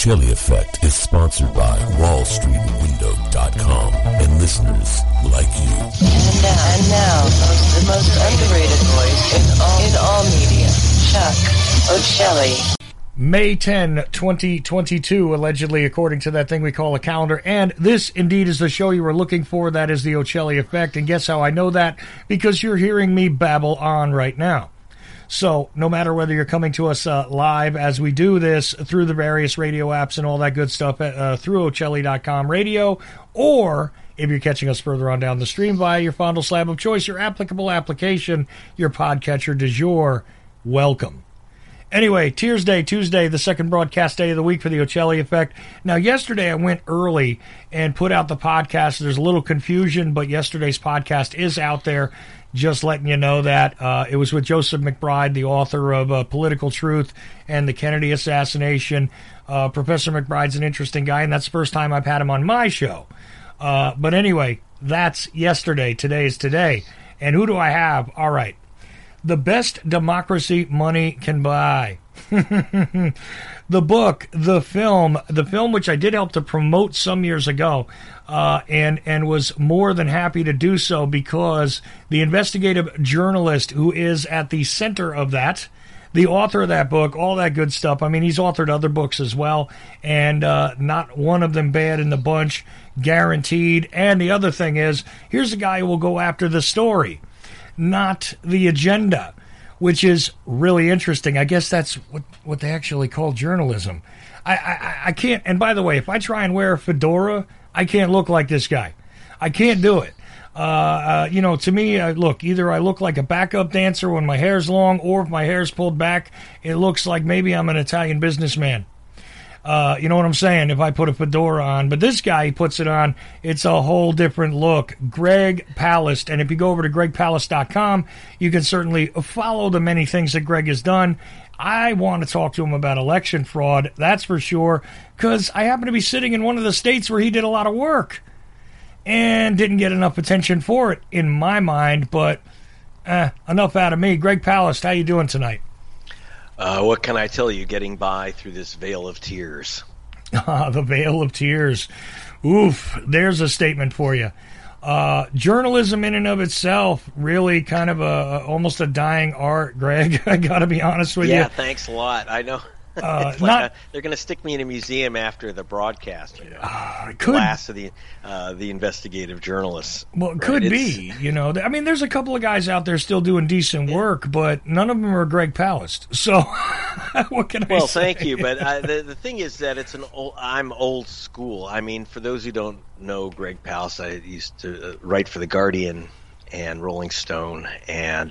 Ocelli Effect is sponsored by WallStreetWindow.com and listeners like you. And now, the most underrated voice in all media, Chuck Ocelli. May 10, 2022, allegedly, according to that thing we call a calendar. And this, indeed, is the show you were looking for. That is the Ocelli Effect. And guess how I know that? Because you're hearing me babble on right now. So, no matter whether you're coming to us live as we do this through the various radio apps and all that good stuff through Ocelli.com radio, or if you're catching us further on down the stream via your fondle slab of choice, your applicable application, your podcatcher du jour, welcome. Anyway, Tears Day, Tuesday, the second broadcast day of the week for the Ocelli Effect. Now, yesterday I went early and put out the podcast. There's a little confusion, but yesterday's podcast is out there. Just letting you know that. It was with Joseph McBride, the author of Political Truth and the Kennedy Assassination. Professor McBride's an interesting guy, and that's the first time I've had him on my show. But anyway, that's yesterday. Today is today. And who do I have? All right. The best democracy money can buy. The book, the film which I did help to promote some years ago, and was more than happy to do so because the investigative journalist who is at the center of that, the author of that book, all that good stuff. I mean, he's authored other books as well, and not one of them bad in the bunch, guaranteed. And the other thing is, here's a guy who will go after the story, not the agenda, which is really interesting. I guess that's what they actually call journalism. I can't, and by the way, if I try and wear a fedora, I can't look like this guy. I can't do it. To me, either I look like a backup dancer when my hair's long, or if my hair's pulled back, it looks like maybe I'm an Italian businessman. You know what I'm saying? If I put a fedora on. But this guy, he puts it on, it's a whole different look. Greg Palast. And if you go over to gregpalast.com, you can certainly follow the many things that Greg has done. I want to talk to him about election fraud, that's for sure, because I happen to be sitting in one of the states where he did a lot of work and didn't get enough attention for it, in my mind. But enough out of me. Greg Palast, how you doing tonight? What can I tell you, getting by through this veil of tears? The veil of tears. Oof, there's a statement for you. Journalism in and of itself, really kind of almost a dying art, Greg. I got to be honest with you. Yeah, thanks a lot. I know. They're going to stick me in a museum after the broadcast. You know, the last of the investigative journalists. Well, it could be. You know, I mean, there's a couple of guys out there still doing decent work, but none of them are Greg Palast. So, what can I say? Well, thank you, but the thing is that I'm old school. I mean, for those who don't know Greg Palast, I used to write for The Guardian and Rolling Stone, and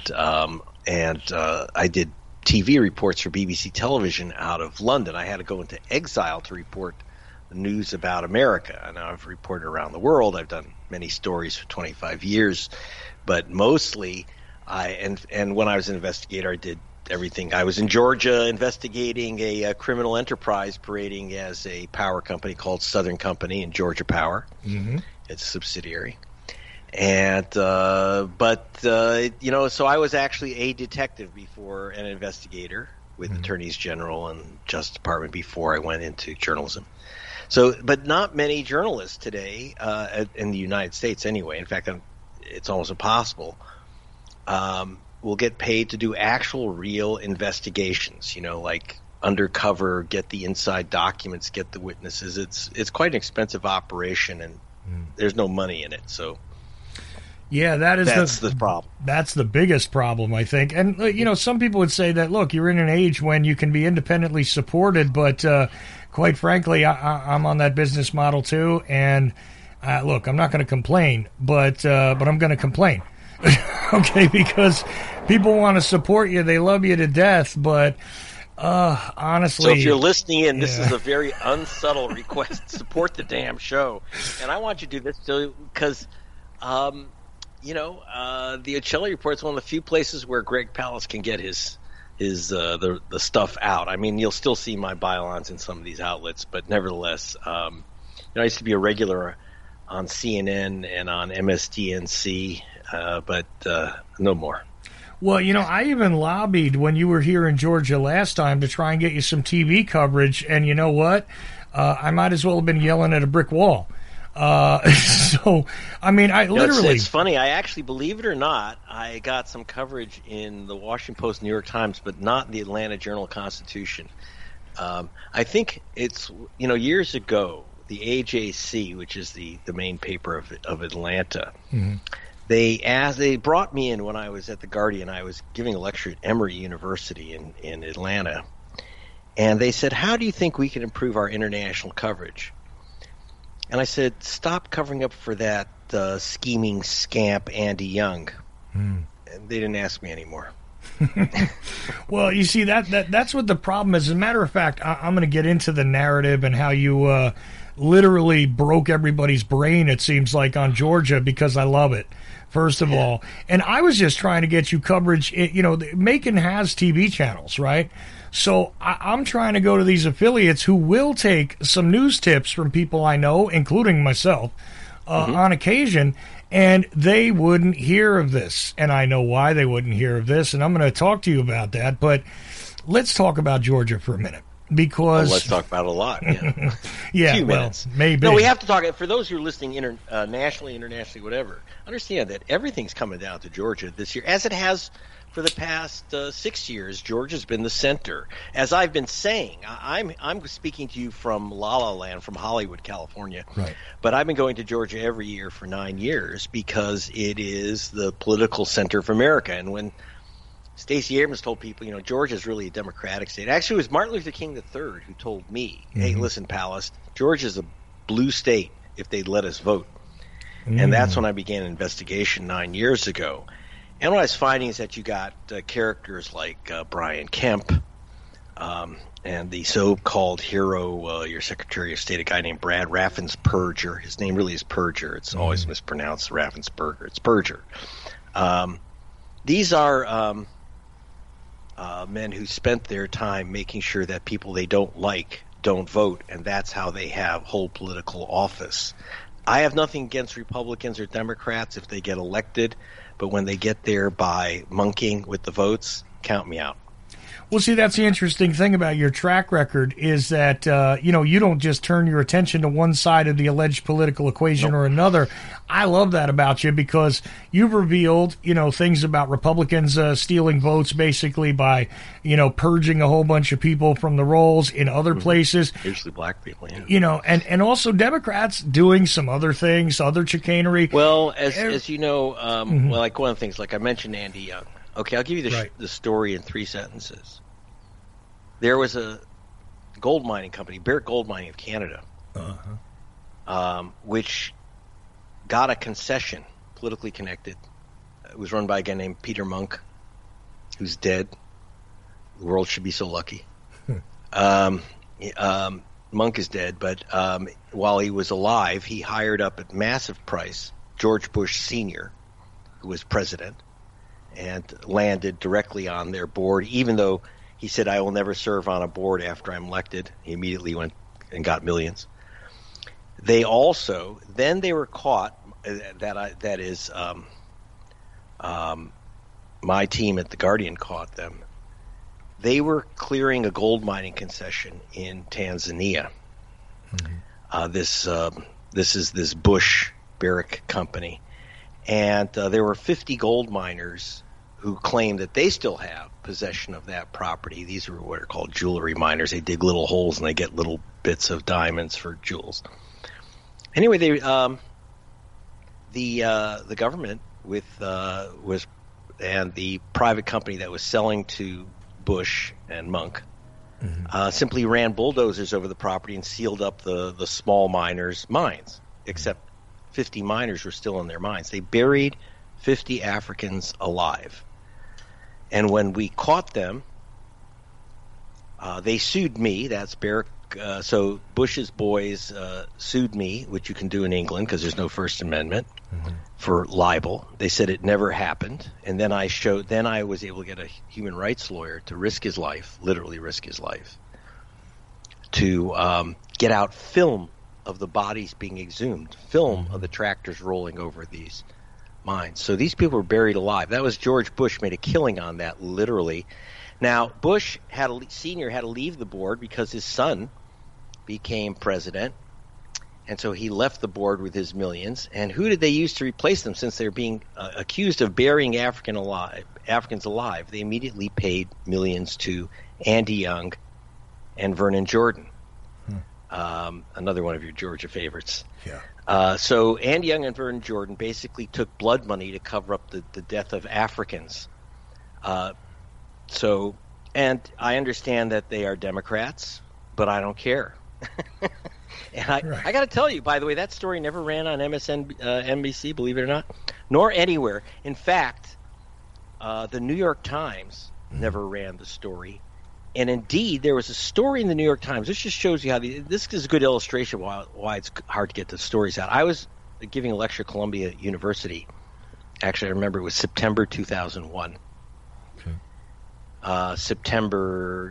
I did TV reports for BBC Television out of London. I had to go into exile to report the news about America. And I've reported around the world. I've done many stories for 25 years, but mostly and when I was an investigator, I did everything. I was in Georgia investigating a criminal enterprise parading as a power company called Southern Company and Georgia Power. Mm-hmm. It's a subsidiary. And so I was actually a detective before an investigator with attorneys general and Justice Department before I went into journalism. So, but not many journalists today in the United States anyway. In fact, it's almost impossible. Will get paid to do actual real investigations, like undercover, get the inside documents, get the witnesses. It's quite an expensive operation, and there's no money in it. So. Yeah, that's the problem. That's the biggest problem, I think. And, some people would say that, look, you're in an age when you can be independently supported, but quite frankly, I'm on that business model too. And, look, I'm not going to complain, but I'm going to complain. Okay, because people want to support you. They love you to death, but honestly. So if you're listening in, this is a very unsubtle request. Support the damn show. And I want you to do this because the Ocelli Report is one of the few places where Greg Palast can get the stuff out. I mean, you'll still see my bylines in some of these outlets, but nevertheless, I used to be a regular on CNN and on MSDNC, but no more. Well, I even lobbied when you were here in Georgia last time to try and get you some TV coverage, and you know what? I might as well have been yelling at a brick wall. So, I mean, I literally... It's funny. I actually, believe it or not, I got some coverage in the Washington Post, New York Times, but not in the Atlanta Journal-Constitution. I think it's, years ago, the AJC, which is the main paper of Atlanta, they brought me in when I was at the Guardian. I was giving a lecture at Emory University in Atlanta, and they said, "How do you think we can improve our international coverage?" And I said, "Stop covering up for that scheming scamp Andy Young." And they didn't ask me anymore. Well, you see, that's what the problem is. As a matter of fact, I'm going to get into the narrative and how you literally broke everybody's brain, it seems like, on Georgia, because I love it, first of all. And I was just trying to get you coverage. Macon has TV channels, right? So I'm trying to go to these affiliates who will take some news tips from people I know, including myself, on occasion, and they wouldn't hear of this. And I know why they wouldn't hear of this, and I'm going to talk to you about that. But let's talk about Georgia for a minute. Because let's talk about it a lot. Yeah, yeah. Few minutes. Maybe. No, we have to talk. For those who are listening nationally, internationally, whatever, understand that everything's coming down to Georgia this year, as it has for the past 6 years. Georgia's been the center. As I've been saying, I'm speaking to you from La La Land, from Hollywood, California. Right. But I've been going to Georgia every year for 9 years because it is the political center of America. And when Stacey Abrams told people, Georgia is really a Democratic state. Actually, it was Martin Luther King III who told me, "Hey, listen, Palast, Georgia's a blue state if they'd let us vote." And that's when I began an investigation 9 years ago. And what I was finding is that you got characters like Brian Kemp and the so-called hero, your Secretary of State, a guy named Brad Raffensperger. His name really is Perger. It's always mispronounced Raffensperger. It's Perger. These are men who spent their time making sure that people they don't like don't vote, and that's how they hold political office. I have nothing against Republicans or Democrats if they get elected, but when they get there by monkeying with the votes, count me out. Well, see, that's the interesting thing about your track record is that, you don't just turn your attention to one side of the alleged political equation or another. I love that about you because you've revealed, things about Republicans stealing votes basically by, purging a whole bunch of people from the rolls in other places. Usually black people, yeah. And also Democrats doing some other things, other chicanery. Well, as you know, like one of the things, like I mentioned Andy Young. Okay, I'll give you the story in 3 sentences. There was a gold mining company, Barrick Gold Mining of Canada, which got a concession, politically connected. It was run by a guy named Peter Monk, who's dead. The world should be so lucky. Monk is dead, but while he was alive, he hired up at massive price George Bush Sr., who was president, and landed directly on their board, even though he said, "I will never serve on a board after I'm elected." He immediately went and got millions. They also, then they were caught, my team at The Guardian caught them. They were clearing a gold mining concession in Tanzania. This is this Bush Barrick company. And there were 50 gold miners who claim that they still have possession of that property. These are what are called jewelry miners. They dig little holes and they get little bits of diamonds for jewels. Anyway, the government and the private company that was selling to Bush and Monk simply ran bulldozers over the property and sealed up the small miners' mines, except 50 miners were still in their mines. They buried 50 Africans alive. And when we caught them, they sued me. That's Barrick. So Bush's boys sued me, which you can do in England because there's no First Amendment, for libel. They said it never happened. And then I was able to get a human rights lawyer to risk his life, literally risk his life, to get out film of the bodies being exhumed, film of the tractors rolling over these mines. So these people were buried alive. That was George Bush made a killing on that, literally. Now, Bush Senior had to leave the board because his son became president, and so he left the board with his millions. And who did they use to replace them? Since they're being accused of burying Africans alive, they immediately paid millions to Andy Young and Vernon Jordan, another one of your Georgia favorites. Yeah. So Andy Young and Vernon Jordan basically took blood money to cover up the death of Africans. And I understand that they are Democrats, but I don't care. And I got to tell you, by the way, that story never ran on NBC, believe it or not, nor anywhere. In fact, the New York Times never ran the story. And indeed, there was a story in the New York Times. This just shows you how this is a good illustration of why it's hard to get the stories out. I was giving a lecture at Columbia University. Actually, I remember it was September 2001. Okay. September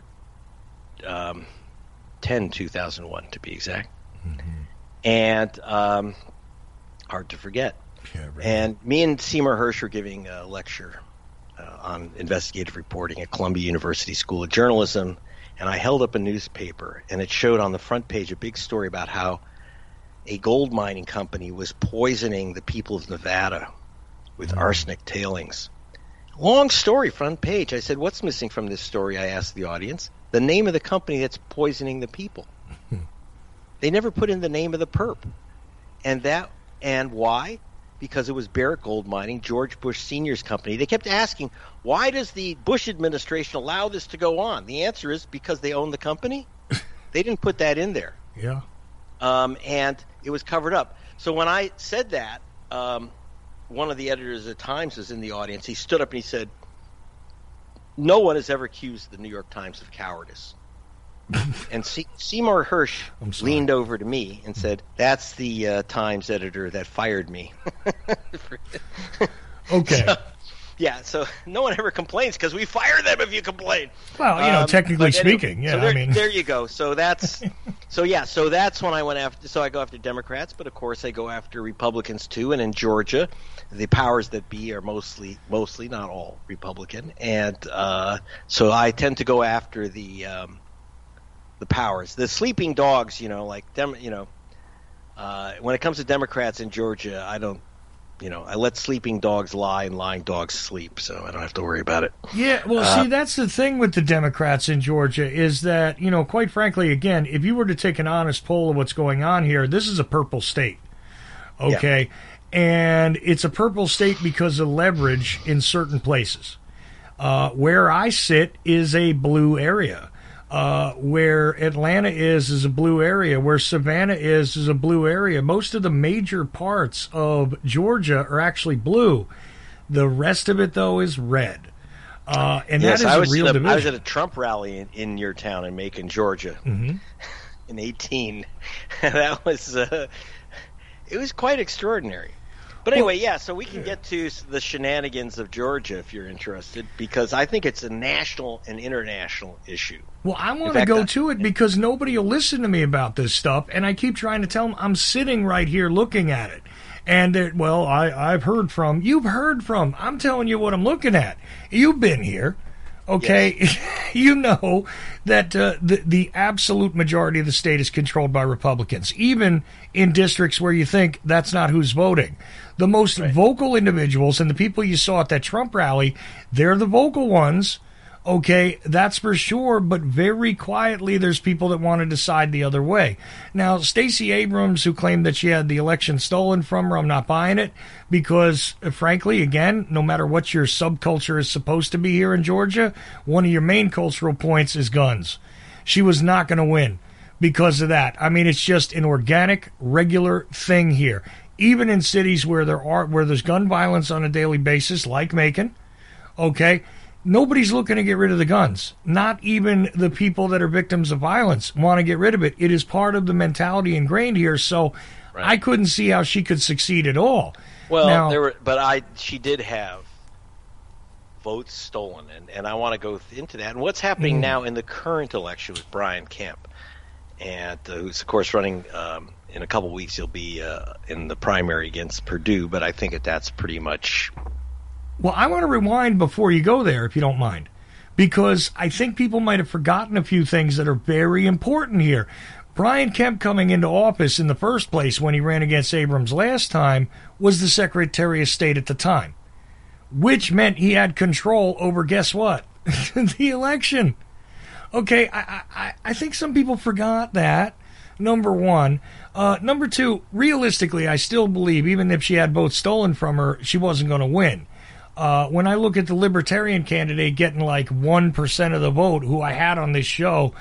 10, 2001, to be exact. Mm-hmm. And hard to forget. Yeah, right. And me and Seymour Hersh were giving a lecture on investigative reporting at Columbia University School of Journalism, and I held up a newspaper, and it showed on the front page a big story about how a gold mining company was poisoning the people of Nevada with arsenic tailings. Long story, front page. I said, what's missing from this story? I asked the audience. The name of the company that's poisoning the people. They never put in the name of the perp. And why? Because it was Barrick Gold Mining, George Bush Sr.'s company. They kept asking, why does the Bush administration allow this to go on? The answer is because they own the company. They didn't put that in there. Yeah. And it was covered up. So when I said that, one of the editors of the Times was in the audience. He stood up and he said, no one has ever accused the New York Times of cowardice. And Seymour Hersh leaned over to me and said, that's the Times editor that fired me. Okay. So no one ever complains because we fire them if you complain. Well, technically speaking, yeah. So there you go. So that's so that's when I went after. So I go after Democrats, but of course I go after Republicans too. And in Georgia, the powers that be are mostly not all Republican, and so I tend to go after the powers, the sleeping dogs. Like them. When it comes to Democrats in Georgia, I don't. I let sleeping dogs lie and lying dogs sleep, so I don't have to worry about it. Yeah, well, see, that's the thing with the Democrats in Georgia is that, quite frankly, again, if you were to take an honest poll of what's going on here, this is a purple state, okay? Yeah. And it's a purple state because of leverage in certain places. Where I sit is a blue area. Where Atlanta is a blue area. Where Savannah is a blue area. Most of the major parts of Georgia are actually blue. The rest of it, though, is red. And yes, that is a real division. I was at a Trump rally in your town in Macon, Georgia, in 2018. That was it was quite extraordinary. But anyway, so we can get to the shenanigans of Georgia if you're interested, because I think it's a national and international issue. Well, I want to go to it because nobody will listen to me about this stuff, and I keep trying to tell them I'm sitting right here looking at it. And, I've heard from, you've heard from, I'm telling you what I'm looking at. You've been here. Okay, yes. You know that the absolute majority of the state is controlled by Republicans, even in districts where you think that's not who's voting. The most vocal individuals and the people you saw at that Trump rally, they're the vocal ones. Okay, that's for sure, but very quietly there's people that want to decide the other way. Now, Stacey Abrams, who claimed that she had the election stolen from her, I'm not buying it because, frankly, again, no matter what your subculture is supposed to be here in Georgia, one of your main cultural points is guns. She was not going to win because of that. I mean, it's just an organic, regular thing here. Even in cities where there's gun violence on a daily basis, like Macon, okay, nobody's looking to get rid of the guns. Not even the people that are victims of violence want to get rid of it. It is part of the mentality ingrained here, so I couldn't see how she could succeed at all. Well, now, she did have votes stolen, and I want to go into that. And what's happening now in the current election with Brian Kemp, and who's, of course, running in a couple weeks. He'll be in the primary against Perdue, but I think that's pretty much... Well, I want to rewind before you go there, if you don't mind, because I think people might have forgotten a few things that are very important here. Brian Kemp coming into office in the first place when he ran against Abrams last time was the Secretary of State at the time, which meant he had control over, guess what? The election. Okay, I think some people forgot that, number one. Number two, realistically, I still believe, even if she had votes stolen from her, she wasn't going to win. When I look at the Libertarian candidate getting like 1% of the vote, who I had on this show,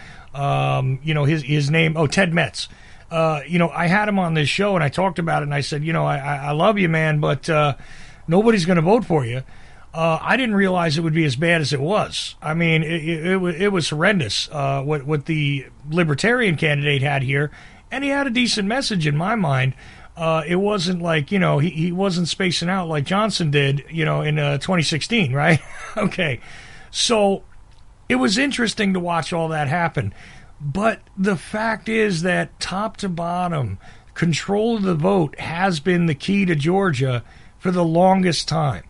his name, Ted Metz. I had him on this show and I talked about it and I said, I love you, man, but nobody's going to vote for you. I didn't realize it would be as bad as it was. I mean, it was horrendous, what the Libertarian candidate had here, and he had a decent message in my mind. It wasn't like, he wasn't spacing out like Johnson did, in 2016, right? Okay. So it was interesting to watch all that happen. But the fact is that top to bottom, control of the vote has been the key to Georgia for the longest time.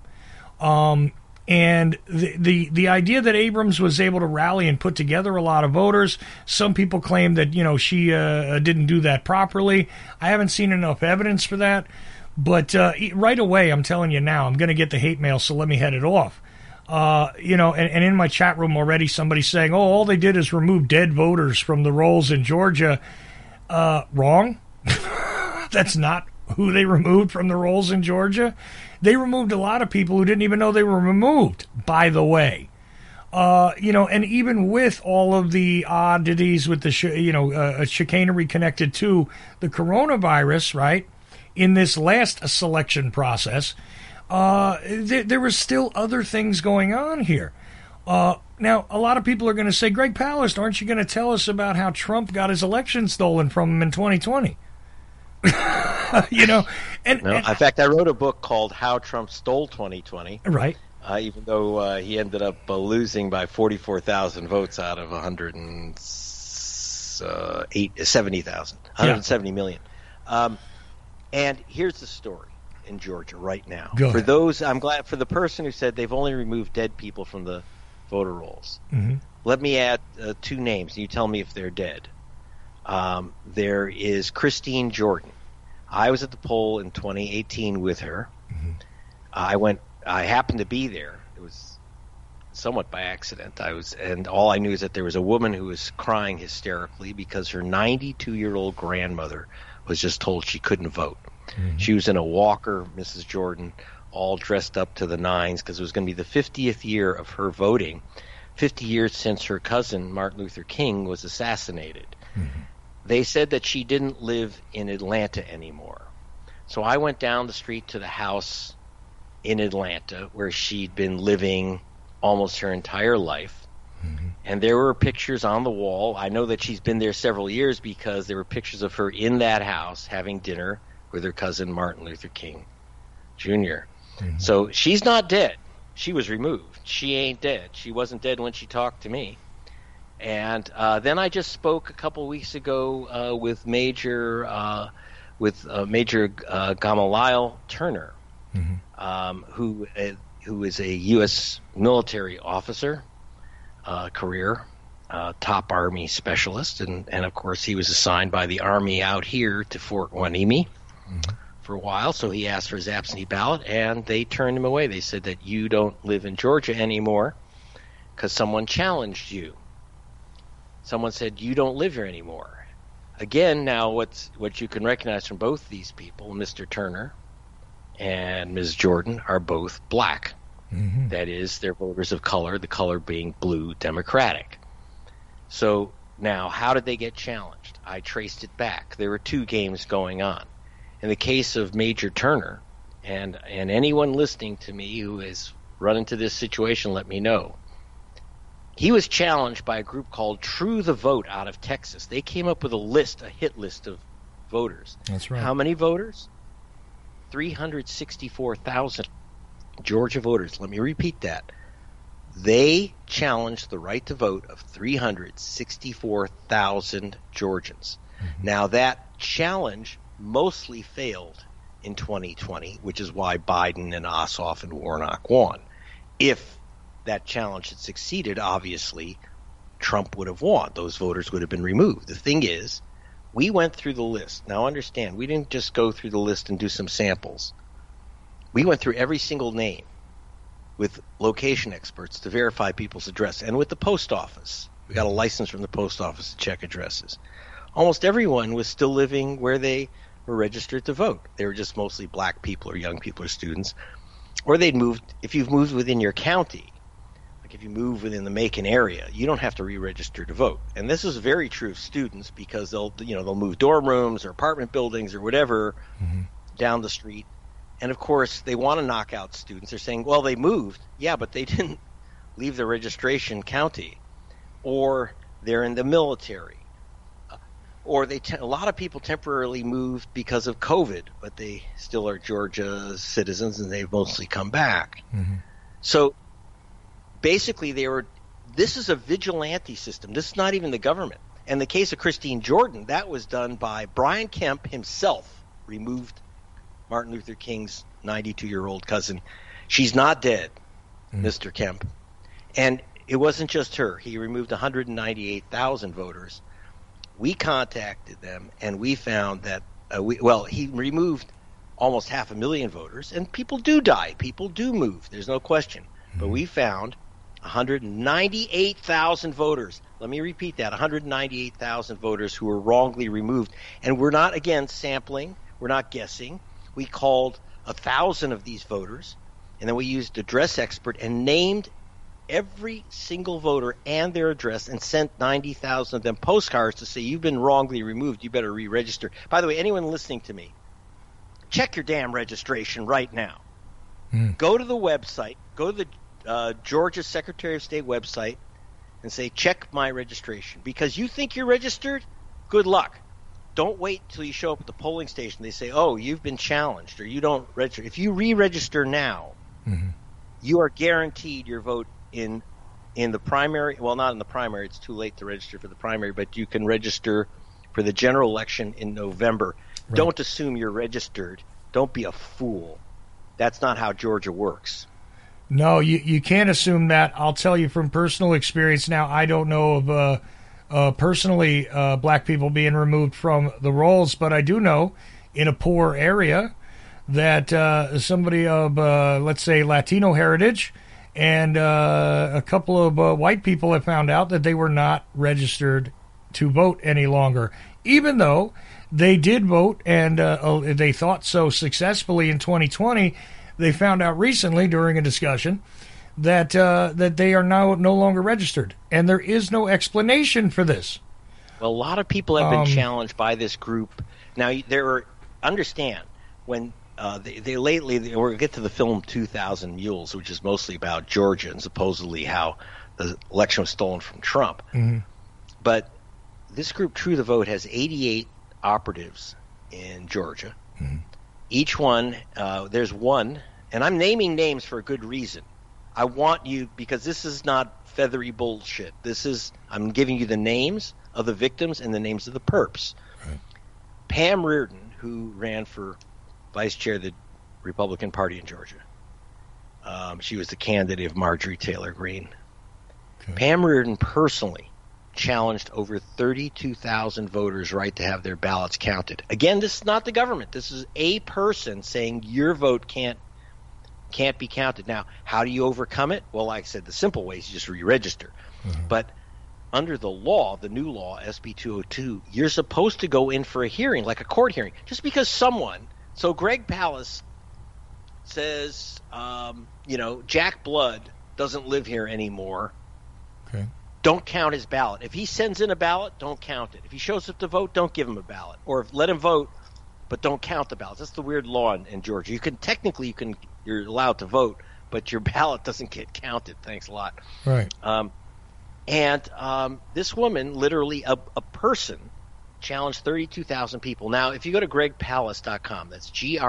And the idea that Abrams was able to rally and put together a lot of voters, some people claim that, she didn't do that properly. I haven't seen enough evidence for that. But right away, I'm telling you now, I'm going to get the hate mail, so let me head it off. And in my chat room already, somebody's saying, all they did is remove dead voters from the rolls in Georgia. Wrong. That's not who they removed from the rolls in Georgia. They removed a lot of people who didn't even know they were removed, by the way. And even with all of the oddities with the, chicanery connected to the coronavirus, right, in this last selection process, there were still other things going on here. Now, a lot of people are going to say, Greg Palast, aren't you going to tell us about how Trump got his election stolen from him in 2020? In fact, I wrote a book called How Trump Stole 2020. Right. Even though he ended up losing by 44,000 votes out of 170 million. And here's the story in Georgia right now. I'm glad for the person who said they've only removed dead people from the voter rolls. Mm-hmm. Let me add two names, and you tell me if they're dead. There is Christine Jordan. I was at the poll in 2018 with her. Mm-hmm. I happened to be there. It was somewhat by accident. And all I knew is that there was a woman who was crying hysterically because her 92-year-old grandmother was just told she couldn't vote. Mm-hmm. She was in a walker, Mrs. Jordan, all dressed up to the nines because it was going to be the 50th year of her voting, 50 years since her cousin, Martin Luther King, was assassinated. Mm-hmm. They said that she didn't live in Atlanta anymore. So I went down the street to the house in Atlanta where she'd been living almost her entire life. Mm-hmm. And there were pictures on the wall. I know that she's been there several years because there were pictures of her in that house having dinner with her cousin Martin Luther King Jr. Mm-hmm. So she's not dead. She was removed. She ain't dead. She wasn't dead when she talked to me. And then I just spoke a couple weeks ago with Major Gamaliel Turner, mm-hmm. Who is a U.S. military officer, career, top Army specialist, and of course he was assigned by the Army out here to Fort Hueneme mm-hmm. for a while. So he asked for his absentee ballot, and they turned him away. They said that you don't live in Georgia anymore because someone challenged you. Someone said, you don't live here anymore. Again, now what you can recognize from both these people, Mr. Turner and Ms. Jordan, are both black. Mm-hmm. That is, they're voters of color, the color being blue Democratic. So now, how did they get challenged? I traced it back. There were two games going on. In the case of Major Turner, and anyone listening to me who has run into this situation, let me know. He was challenged by a group called True the Vote out of Texas. They came up with a hit list of voters. That's right. How many voters? 364,000 Georgia voters. Let me repeat that. They challenged the right to vote of 364,000 Georgians. Mm-hmm. Now, that challenge mostly failed in 2020, which is why Biden and Ossoff and Warnock won. If that challenge had succeeded, obviously, Trump would have won. Those voters would have been removed. The thing is, We went through the list. Now understand, we didn't just go through the list and do some samples. We went through every single name with location experts to verify people's address, and with the post office. We got a license from the post office to check addresses. Almost everyone was still living where they were registered to vote. They were just mostly black people or young people or students. Or they'd moved, if you've moved within your county, like if you move within the Macon area, you don't have to re-register to vote. And this is very true of students because they'll move dorm rooms or apartment buildings or whatever down the street. And of course, they want to knock out students. They're saying, well, they moved. Yeah, but they didn't leave the registration county. Or they're in the military. Or a lot of people temporarily moved because of COVID, but they still are Georgia citizens and they've mostly come back. So basically this is a vigilante system. This is not even the government. And the case of Christine Jordan, that was done by Brian Kemp himself, removed Martin Luther King's 92-year-old cousin. She's not dead, Mr. Kemp. And it wasn't just her. He removed 198,000 voters. We contacted them, and we found that he removed almost 500,000 voters, and people do die. People do move. There's no question. But we found 198,000 voters. Let me repeat that, 198,000 voters who were wrongly removed. And we're not, again, sampling. We're not guessing. We called 1,000 of these voters, and then we used Address Expert and named every single voter and their address and sent 90,000 of them postcards to say, you've been wrongly removed, you better re-register. By the way, anyone listening to me, check your damn registration right now. Go to the website, go to the Georgia Secretary of State website and say, check my registration. Because you think you're registered, good luck. Don't wait till you show up at the polling station. They say, oh, you've been challenged or you don't register. If you re-register now, you are guaranteed your vote in the primary. Well, not in the primary. It's too late to register for the primary, but you can register for the general election in November. Right. Don't assume you're registered. Don't be a fool. That's not how Georgia works. No, you can't assume that. I'll tell you from personal experience now, I don't know of personally black people being removed from the rolls, but I do know in a poor area that somebody of, let's say, Latino heritage and a couple of white people have found out that they were not registered to vote any longer, even though they did vote and they thought so successfully in 2020. They found out recently during a discussion that they are now no longer registered, and there is no explanation for this. Well, a lot of people have been challenged by this group. Now, understand when they lately, we'll get to the film 2,000 Mules, which is mostly about Georgia and supposedly how the election was stolen from Trump. But this group, True the Vote, has 88 operatives in Georgia. Each one, there's one, and I'm naming names for a good reason. I want you, because this is not feathery bullshit. I'm giving you the names of the victims and the names of the perps. Right. Pam Reardon, who ran for vice chair of the Republican Party in Georgia. She was the candidate of Marjorie Taylor Greene. Okay. Pam Reardon personally challenged over 32,000 voters' right to have their ballots counted. Again, this is not the government. This is a person saying your vote can't be counted. Now, how do you overcome it? Well, like I said, the simple way is you just re-register. But under the law, the new law, SB 202, you're supposed to go in for a hearing, like a court hearing. Just because someone, so Greg Palast says, Jack Blood doesn't live here anymore. Okay. Don't count his ballot. If he sends in a ballot, don't count it. If he shows up to vote, don't give him a ballot. Or let him vote, but don't count the ballots. That's the weird law in Georgia. You're allowed to vote, but your ballot doesn't get counted. Thanks a lot. Right. This woman, literally a person, challenged 32,000 people. Now, if you go to gregpalast.com, that's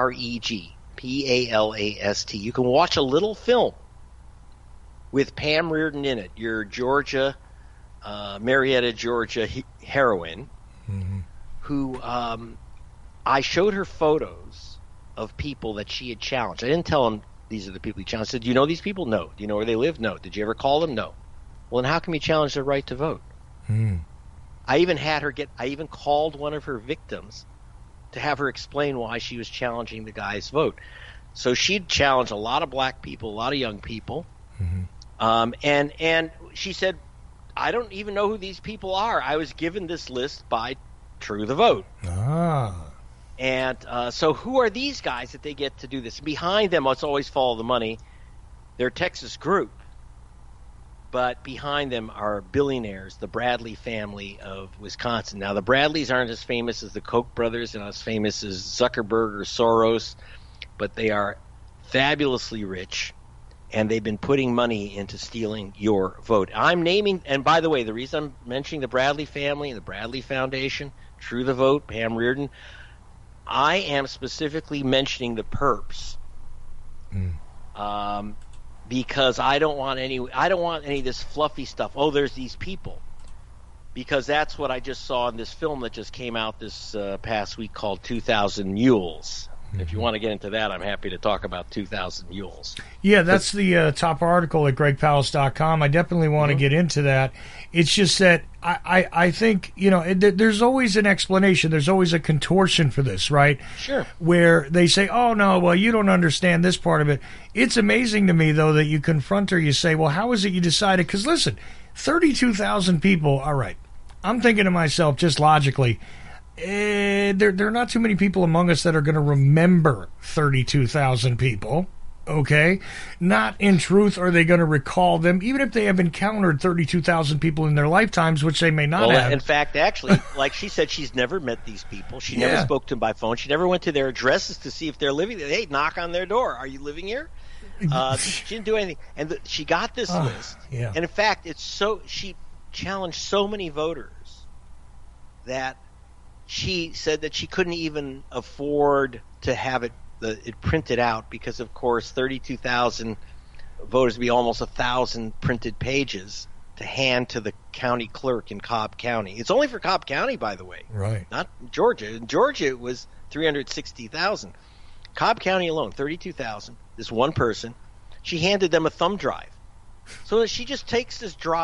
GregPalast, you can watch a little film with Pam Reardon in it, your Georgia, Marietta, Georgia heroine, who I showed her photos of people that she had challenged. I didn't tell them these are the people he challenged. I said, do you know these people? No. Do you know where they live? No. Did you ever call them? No. Well, then how can we challenge their right to vote? I even called one of her victims to have her explain why she was challenging the guy's vote. So she'd challenged a lot of black people, a lot of young people. And she said, I don't even know who these people are. I was given this list by True the Vote. And so who are these guys that they get to do this? Behind them, let's always follow the money. They're a Texas group. But behind them are billionaires, the Bradley family of Wisconsin. Now, the Bradleys aren't as famous as the Koch brothers and as famous as Zuckerberg or Soros, but they are fabulously rich, and they've been putting money into stealing your vote. I'm naming, and by the way, the reason I'm mentioning the Bradley family and the Bradley Foundation, True the Vote, Pam Reardon, I am specifically mentioning the perps. Because I don't want any of this fluffy stuff. Oh, there's these people. Because that's what I just saw in this film that just came out this past week called 2,000 Mules. If you want to get into that, I'm happy to talk about 2,000 Mules. Yeah, that's the top article at gregpalast.com. I definitely want to get into that. It's just that I think, there's always an explanation. There's always a contortion for this, right? Sure. Where they say, oh, no, well, you don't understand this part of it. It's amazing to me, though, that you confront her. You say, well, how is it you decided? Because, listen, 32,000 people, all right. I'm thinking to myself, just logically, there are not too many people among us that are going to remember 32,000 people, okay? Not in truth are they going to recall them, even if they have encountered 32,000 people in their lifetimes, which they may not have. In fact, actually, like she said, she's never met these people. She never spoke to them by phone. She never went to their addresses to see if they're living there. Hey, knock on their door. Are you living here? She didn't do anything. And she got this list. Yeah. And in fact, she challenged so many voters that she said that she couldn't even afford to have it printed out because, of course, 32,000 voters would be almost 1,000 printed pages to hand to the county clerk in Cobb County. It's only for Cobb County, by the way. Right. Not Georgia. In Georgia, it was 360,000. Cobb County alone, 32,000. This one person. She handed them a thumb drive. So she just takes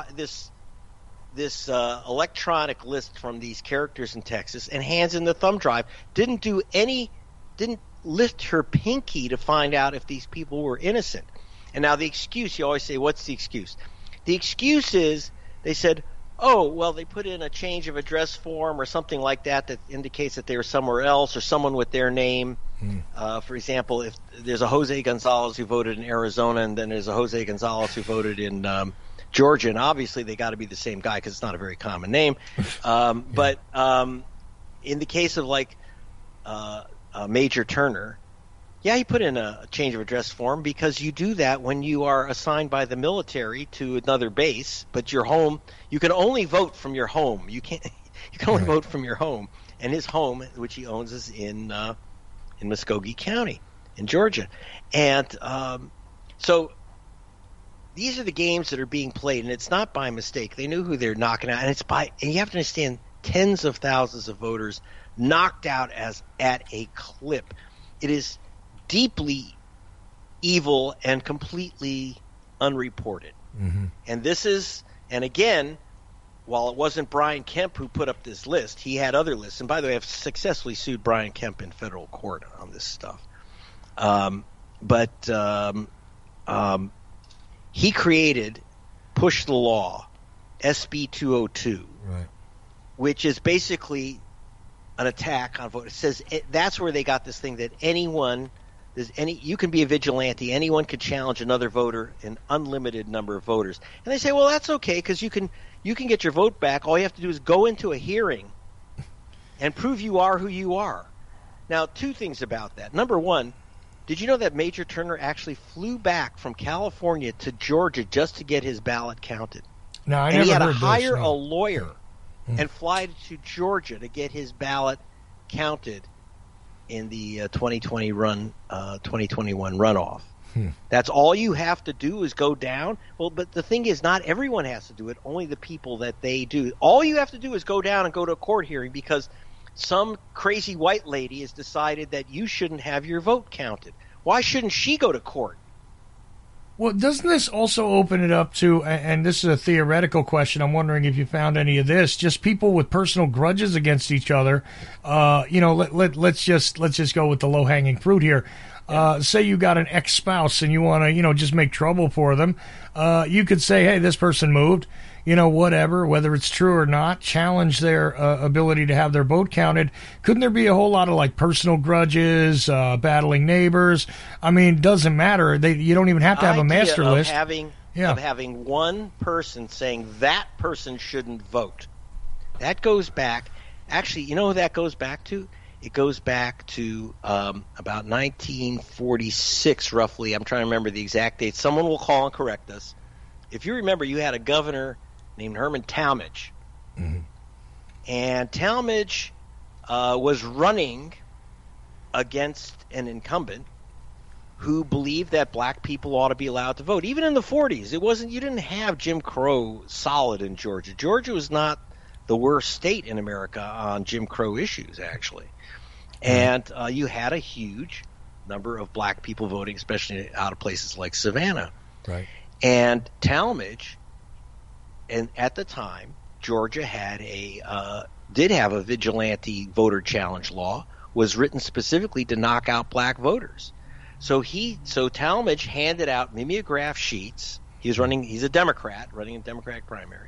this electronic list from these characters in Texas and hands in the thumb drive. Didn't lift her pinky to find out if these people were innocent. And now the excuse, you always say, what's the excuse? The excuse is they said, oh, well, they put in a change of address form or something like that indicates that they were somewhere else or someone with their name. For example, if there's a Jose Gonzalez who voted in Arizona and then there's a Jose Gonzalez who voted in Georgia, and obviously they got to be the same guy because it's not a very common name. But in the case of Major Turner, he put in a change of address form because you do that when you are assigned by the military to another base, but your home, you can only vote from your home. You can only vote from your home, and his home, which he owns, is in Muskogee County in Georgia, and so. These are the games that are being played, and it's not by mistake. They knew who they're knocking out, and and you have to understand, tens of thousands of voters knocked out at a clip. It is deeply evil and completely unreported. And again, while it wasn't Brian Kemp who put up this list, he had other lists. And by the way, I've successfully sued Brian Kemp in federal court on this stuff. He pushed the law, SB 202, which is basically an attack on vote. It says that's where they got this thing that you can be a vigilante. Anyone could challenge another voter, an unlimited number of voters. And they say, well, that's okay because you can get your vote back. All you have to do is go into a hearing and prove you are who you are. Now, two things about that. Number one, did you know that Major Turner actually flew back from California to Georgia just to get his ballot counted? No, I never heard this. He had to hire a lawyer and fly to Georgia to get his ballot counted in the 2021 runoff. That's all you have to do is go down. Well, but the thing is, not everyone has to do it. Only the people that they do. All you have to do is go down and go to a court hearing because some crazy white lady has decided that you shouldn't have your vote counted. Why shouldn't she go to court? Well, doesn't this also open it up to, and this is a theoretical question, I'm wondering if you found any of this, just people with personal grudges against each other. Let's just go with the low-hanging fruit here. Say you got an ex-spouse and you want to, just make trouble for them. You could say, hey, this person moved, whatever, whether it's true or not, challenge their ability to have their vote counted. Couldn't there be a whole lot of like personal grudges, battling neighbors? I mean, doesn't matter. You don't even have to have a master list. Of having one person saying that person shouldn't vote. That goes back. Actually, you know who that goes back to? It goes back to about 1946, roughly. I'm trying to remember the exact date. Someone will call and correct us. If you remember, you had a governor named Herman Talmadge. Mm-hmm. And Talmadge was running against an incumbent who believed that black people ought to be allowed to vote. Even in the 40s, you didn't have Jim Crow solid in Georgia. Georgia was not the worst state in America on Jim Crow issues, actually. And you had a huge number of black people voting, especially out of places like Savannah. Right. And Talmadge, and at the time, Georgia had did have a vigilante voter challenge law, was written specifically to knock out black voters. So Talmadge handed out mimeograph sheets. He's a Democrat, running a Democratic primary.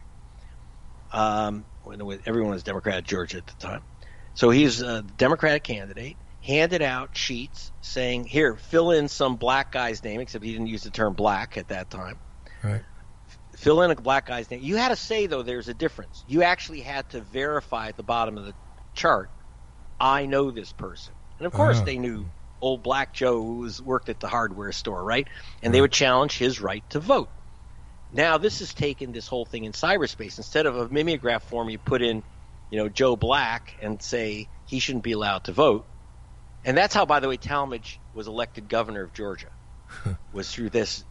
Everyone was Democrat at Georgia at the time. So he's a Democratic candidate, handed out sheets saying, here, fill in some black guy's name, except he didn't use the term black at that time. Right. Fill in a black guy's name. You had to say, though, there's a difference. You actually had to verify at the bottom of the chart, I know this person. And, of course, they knew old Black Joe who worked at the hardware store, right? And they would challenge his right to vote. Now, this has taken this whole thing in cyberspace. Instead of a mimeograph form, you put in Joe Black and say he shouldn't be allowed to vote. And that's how, by the way, Talmadge was elected governor of Georgia, was through this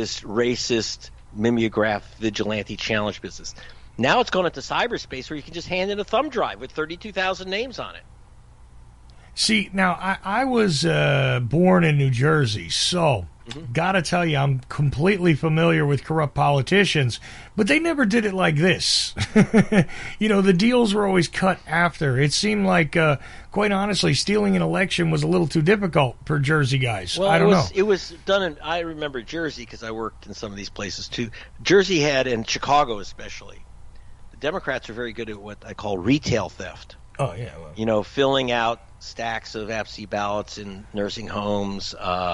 racist mimeograph vigilante challenge business. Now it's gone into cyberspace where you can just hand in a thumb drive with 32,000 names on it. See, now I was born in New Jersey, so gotta tell you, I'm completely familiar with corrupt politicians, but they never did it like this. The deals were always cut after. It seemed like, quite honestly, stealing an election was a little too difficult for Jersey guys. Well, I don't know. It was done I remember Jersey because I worked in some of these places too. Jersey had, and Chicago especially, the Democrats are very good at what I call retail theft. Oh, yeah. Well. Filling out stacks of absentee ballots in nursing homes,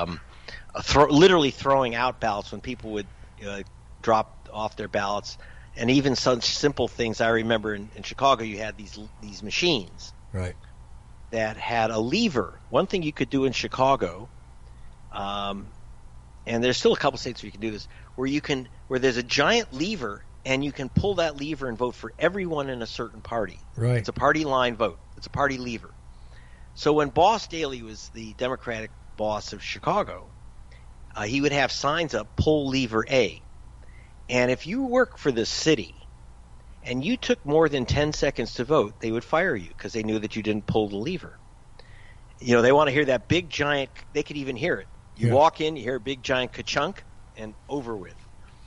literally throwing out ballots when people would drop off their ballots, and even such simple things. I remember in Chicago, you had these machines, right, that had a lever. One thing you could do in Chicago, and there's still a couple states where you can do this, where there's a giant lever, and you can pull that lever and vote for everyone in a certain party. Right. It's a party line vote. It's a party lever. So when Boss Daley was the Democratic boss of Chicago, he would have signs up, pull lever A. And if you work for the city and you took more than 10 seconds to vote, they would fire you because they knew that you didn't pull the lever. They want to hear that big giant – they could even hear it. You walk in, you hear a big giant ka-chunk, and over with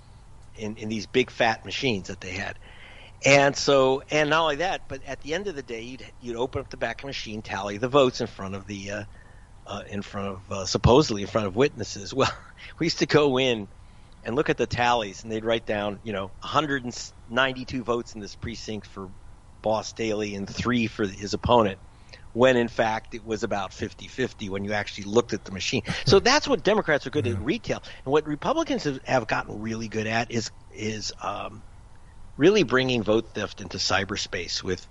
in these big fat machines that they had. And so, and not only that, but at the end of the day, you'd open up the back of the machine, tally the votes in front of supposedly in front of witnesses. Well, we used to go in and look at the tallies, and they'd write down, 192 votes in this precinct for Boss Daley and 3 for his opponent, when in fact it was about 50-50 when you actually looked at the machine. So that's what Democrats are good at retail, and what Republicans have gotten really good at is really bringing vote theft into cyberspace with,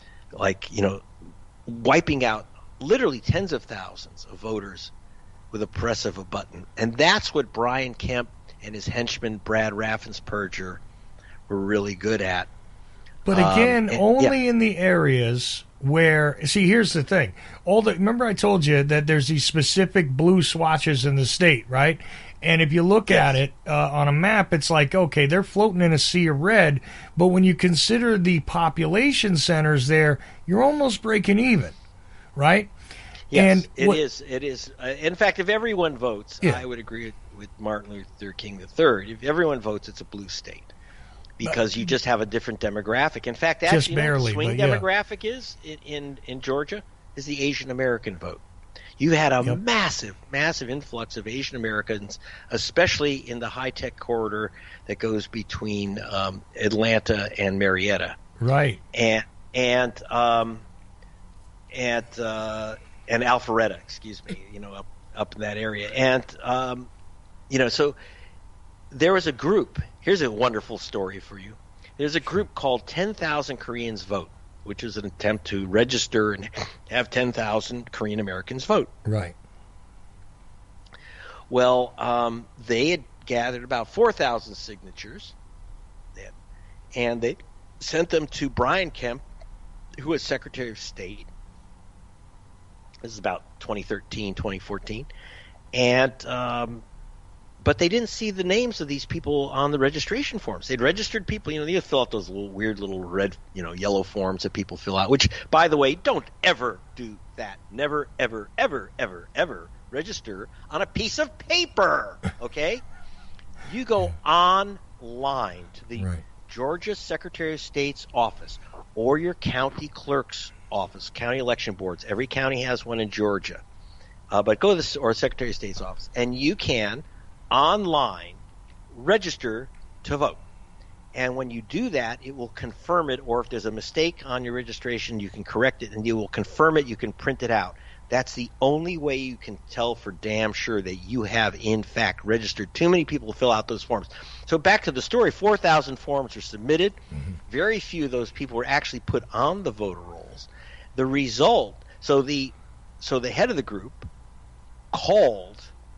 wiping out literally tens of thousands of voters with a press of a button. And that's what Brian Kemp and his henchman Brad Raffensperger were really good at. But again, only in the areas where, see, here's the thing. Remember I told you that there's these specific blue swatches in the state, right? And if you look at it on a map, it's like, okay, they're floating in a sea of red. But when you consider the population centers there, you're almost breaking even, right? Yes, it is. In fact, if everyone votes, I would agree with Martin Luther King III. If everyone votes, it's a blue state because you just have a different demographic. In fact, actually, just barely, what the swing demographic is in Georgia is the Asian American vote. You had a massive influx of Asian Americans, especially in the high-tech corridor that goes between Atlanta and Marietta. Right. And Alpharetta, excuse me, up in that area. And, so there was a group. Here's a wonderful story for you. There's a group called 10,000 Koreans Vote, which is an attempt to register and have 10,000 Korean Americans vote. Right. Well, they had gathered about 4,000 signatures, and they sent them to Brian Kemp, who was Secretary of State. This is about 2013, 2014. And but they didn't see the names of these people on the registration forms. They'd registered people, they fill out those little weird little red, yellow forms that people fill out, which, by the way, don't ever do that. Never, ever, ever, ever, ever register on a piece of paper, okay? You go online to the Georgia Secretary of State's office or your county clerk's office, county election boards. Every county has one in Georgia. But go to the or Secretary of State's office, and you can online register to vote. And when you do that, it will confirm it, or if there's a mistake on your registration, you can correct it, and you will confirm it. You can print it out. That's the only way you can tell for damn sure that you have, in fact, registered. Too many people fill out those forms. So back to the story, 4,000 forms were submitted. Mm-hmm. Very few of those people were actually put on the voter rolls. The result, so the head of the group called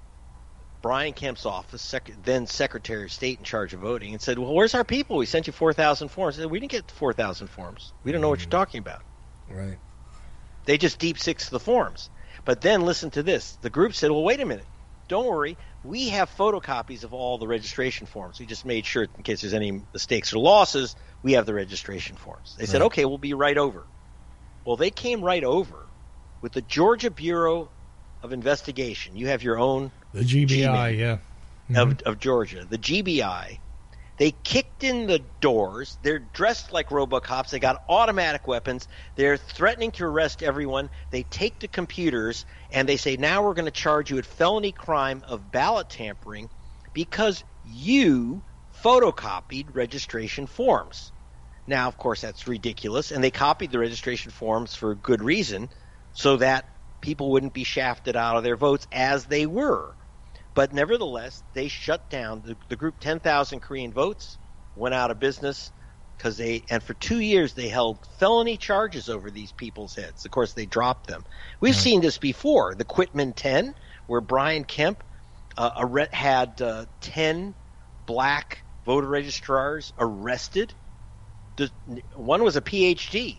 Brian Kemp's office, then Secretary of State in charge of voting, and said, well, where's our people? We sent you 4,000 forms. He said, we didn't get 4,000 forms. We don't know what you're talking about. Right. They just deep sixed the forms. But then listen to this. The group said, well, wait a minute. Don't worry. We have photocopies of all the registration forms. We just made sure in case there's any mistakes or losses, we have the registration forms. They said, okay, we'll be right over. Well, they came right over with the Georgia Bureau of Investigation. You have your own the GBI, of Georgia, the GBI. They kicked in the doors. They're dressed like RoboCops. They got automatic weapons. They're threatening to arrest everyone. They take the computers and they say, now we're going to charge you with felony crime of ballot tampering because you photocopied registration forms. Now, of course, that's ridiculous, and they copied the registration forms for good reason so that people wouldn't be shafted out of their votes as they were. But nevertheless, they shut down the group. 10,000 Korean Votes went out of business and for 2 years they held felony charges over these people's heads. Of course, they dropped them. We've seen this before. The Quitman 10, where Brian Kemp had 10 black voter registrars arrested. One was a PhD,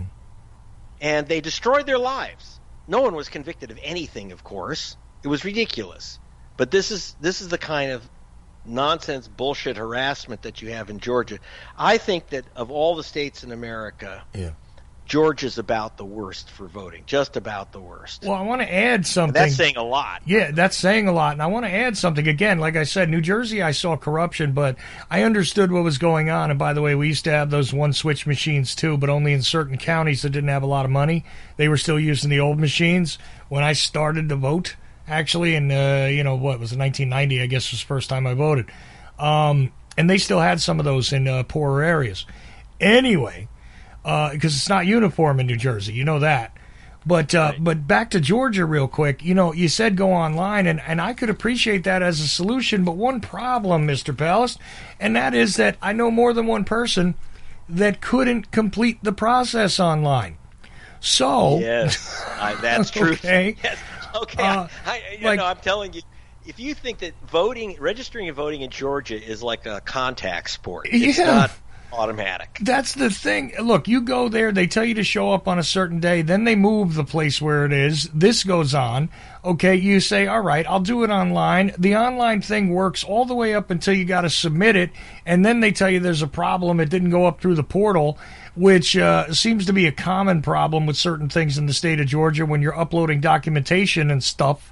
and they destroyed their lives. No one was convicted of anything, of course. It was ridiculous. But this is the kind of nonsense, bullshit harassment that you have in Georgia. I think that of all the states in America, Georgia's about the worst for voting, just about the worst. Well, I want to add something. That's saying a lot. Yeah, that's saying a lot. And I want to add something. Again, like I said, New Jersey, I saw corruption, but I understood what was going on. And by the way, we used to have those one-switch machines too, but only in certain counties that didn't have a lot of money. They were still using the old machines. When I started to vote, actually, in, what was it, 1990, I guess was the first time I voted. And they still had some of those in poorer areas. Anyway, because it's not uniform in New Jersey, you know that. But but back to Georgia real quick. You said go online, and I could appreciate that as a solution. But one problem, Mr. Palast, and that is that I know more than one person that couldn't complete the process online. So yes, that's true. Okay. Yes. Okay, I'm telling you, if you think that registering and voting in Georgia is like a contact sport, it's not automatic. That's the thing. Look, you go there, they tell you to show up on a certain day, then they move the place where it is. This goes on. Okay, you say, all right, I'll do it online. The online thing works all the way up until you got to submit it, and then they tell you there's a problem. It didn't go up through the portal, which seems to be a common problem with certain things in the state of Georgia when you're uploading documentation and stuff.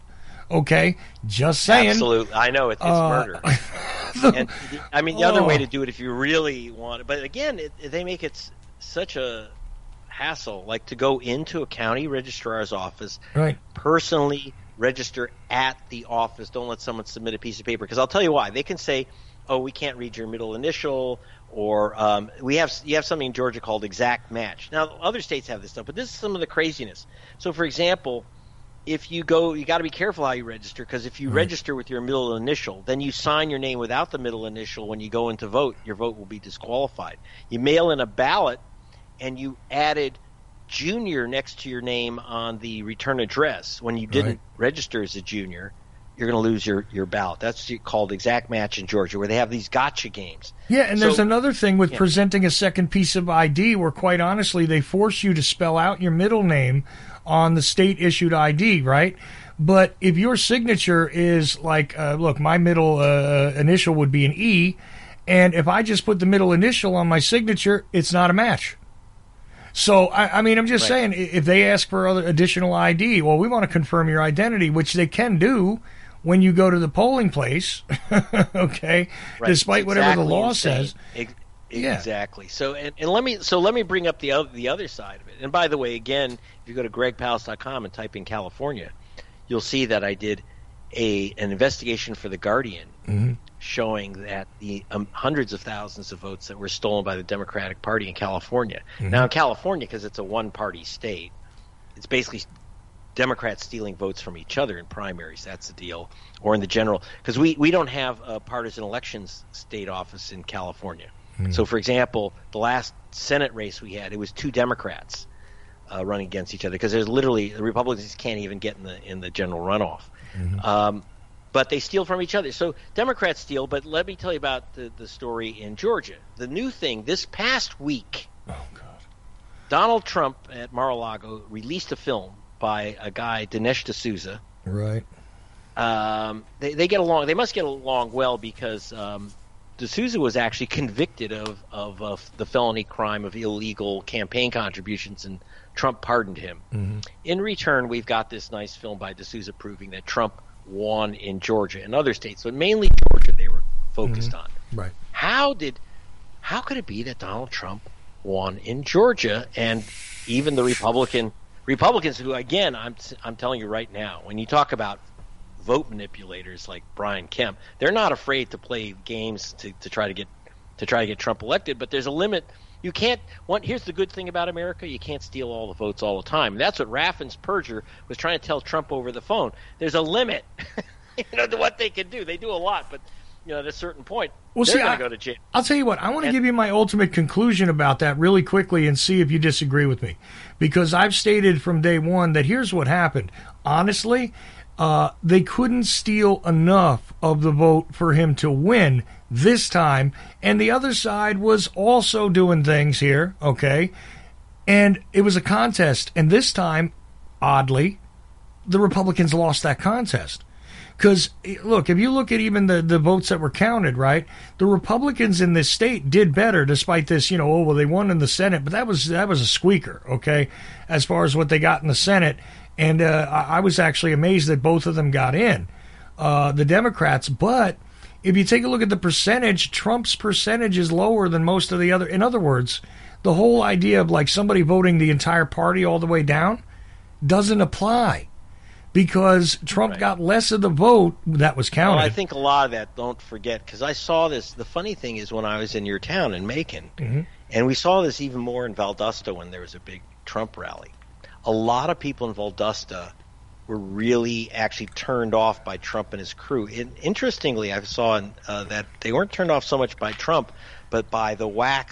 Okay, just saying. Absolutely, I know it's murder. And I mean, the other way to do it, if you really want it, but again, they make it such a hassle, like to go into a county registrar's office, right? Personally register at the office. Don't let someone submit a piece of paper, because I'll tell you why. They can say, "Oh, we can't read your middle initial," or you have something in Georgia called exact match. Now, other states have this stuff, but this is some of the craziness. So, for example, if you go, you got to be careful how you register, because if you register with your middle initial, then you sign your name without the middle initial when you go in to vote, your vote will be disqualified. You mail in a ballot and you added junior next to your name on the return address when you didn't register as a junior, you're going to lose your ballot. That's called exact match in Georgia, where they have these gotcha games. Yeah, and there's another thing with presenting a second piece of ID where, quite honestly, they force you to spell out your middle name on the state-issued ID, right? But if your signature is like, look, my middle initial would be an E, and if I just put the middle initial on my signature, it's not a match. So, I mean, I'm just saying, if they ask for other additional ID, well, we want to confirm your identity, which they can do when you go to the polling place, okay, despite whatever the law says. Exactly. So, and let me bring up the other side of it. And by the way, again, if you go to gregpalast.com and type in California, you'll see that I did an investigation for The Guardian showing that the hundreds of thousands of votes that were stolen by the Democratic Party in California. Now, in California, because it's a one-party state, it's basically Democrats stealing votes from each other in primaries. That's the deal. Or in the general, because we don't have a partisan elections state office in California. So, for example, the last Senate race we had, it was two Democrats running against each other, because there's literally the Republicans can't even get in the general runoff. But they steal from each other. So Democrats steal. But let me tell you about the story in Georgia. The new thing this past week, Donald Trump at Mar-a-Lago released a film by a guy, Dinesh D'Souza. Right. They get along. They must get along well, because D'Souza was actually convicted of the felony crime of illegal campaign contributions, and Trump pardoned him. In return, we've got this nice film by D'Souza proving that Trump won in Georgia and other states, but mainly Georgia they were focused on. Right. How could it be that Donald Trump won in Georgia, and even the Republicans who, again, I'm telling you right now, when you talk about vote manipulators like Brian Kemp, they're not afraid to play games to try to get Trump elected, but there's a limit. You can't. Here's the good thing about America: you can't steal all the votes all the time. And that's what Raffensperger was trying to tell Trump over the phone. There's a limit, to what they can do. They do a lot, but at a certain point, they're going to go to jail. I'll tell you what. I want to give you my ultimate conclusion about that really quickly and see if you disagree with me, because I've stated from day one that here's what happened. Honestly, they couldn't steal enough of the vote for him to win this time, and the other side was also doing things here, okay? And it was a contest, and this time, oddly, the Republicans lost that contest. Because, look, if you look at even the votes that were counted, right, the Republicans in this state did better despite this, they won in the Senate, but that was a squeaker, okay, as far as what they got in the Senate. And I was actually amazed that both of them got in, the Democrats. But if you take a look at the percentage, Trump's percentage is lower than most of the other. In other words, the whole idea of like somebody voting the entire party all the way down doesn't apply, because Trump got less of the vote that was counted. Well, I think a lot of that, don't forget, because I saw this. The funny thing is, when I was in your town in Macon, and we saw this even more in Valdosta when there was a big Trump rally, a lot of people in Valdosta were really actually turned off by Trump and his crew. Interestingly, I saw that they weren't turned off so much by Trump, but by the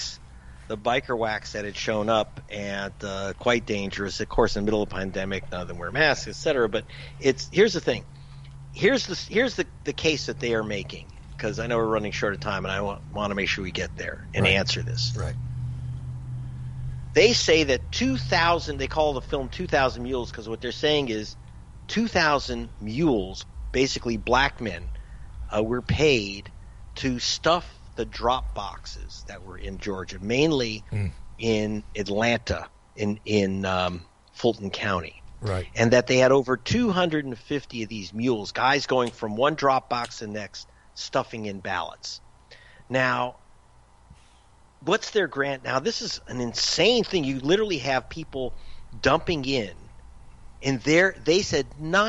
biker wax that had shown up, and quite dangerous. Of course, in the middle of the pandemic, none of them wear masks, etc. But here's the thing. Here's the case that they are making, because I know we're running short of time, and I want to make sure we get there and answer this. Right. They say that 2,000, they call the film 2,000 Mules, because what they're saying is 2,000 mules, basically black men, were paid to stuff the drop boxes that were in Georgia, mainly in Atlanta, in Fulton County. Right. And that they had over 250 of these mules, guys going from one drop box to the next, stuffing in ballots. Now, what's their grant? Now, this is an insane thing. You literally have people dumping in, and they said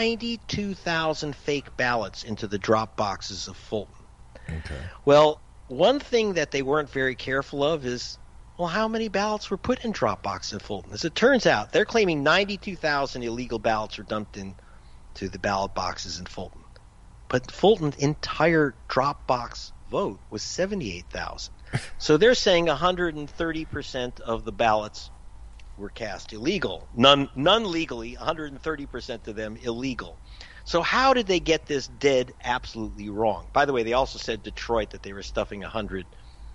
92,000 fake ballots into the drop boxes of Fulton. Okay. Well, one thing that they weren't very careful of is, well, how many ballots were put in drop boxes in Fulton? As it turns out, they're claiming 92,000 illegal ballots were dumped into the ballot boxes in Fulton. But Fulton's entire drop box vote was 78,000. So they're saying 130% of the ballots were cast illegal. None legally, 130% of them illegal. So how did they get this dead absolutely wrong? By the way, they also said Detroit that they were stuffing 100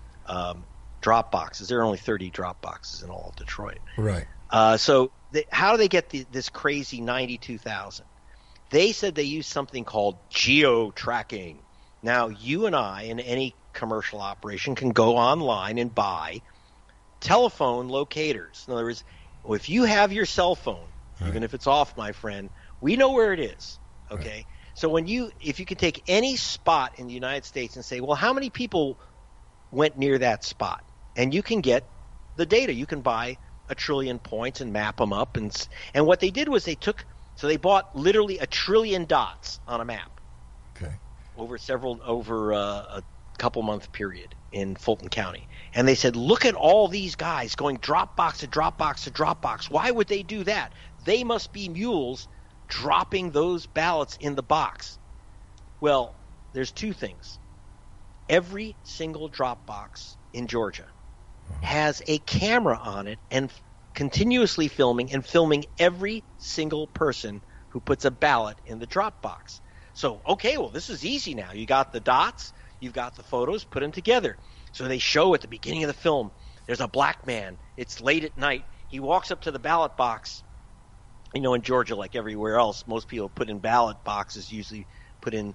drop boxes. There are only 30 drop boxes in all of Detroit. Right. So how do they get this crazy 92,000? They said they used something called geo-tracking. Now, you and I in any commercial operation can go online and buy telephone locators. In other words, if you have your cell phone, even if it's off, my friend, we know where it is. Okay. Right. So if you could take any spot in the United States and say, well, how many people went near that spot? And you can get the data. You can buy 1 trillion points and map them up. And what they did was they bought literally 1 trillion dots on a map. Okay. Over a couple month period in Fulton County. And they said, look at all these guys going drop box to drop box to drop box. Why would they do that? They must be mules dropping those ballots in the box. Well, there's two things. Every single drop box in Georgia has a camera on it and continuously filming every single person who puts a ballot in the drop box. So, okay, well, this is easy now. You got the dots, you've got the photos, put them together. So they show at the beginning of the film, there's a black man. It's late at night. He walks up to the ballot box. You know, in Georgia, like everywhere else, most people put in ballot boxes, usually put in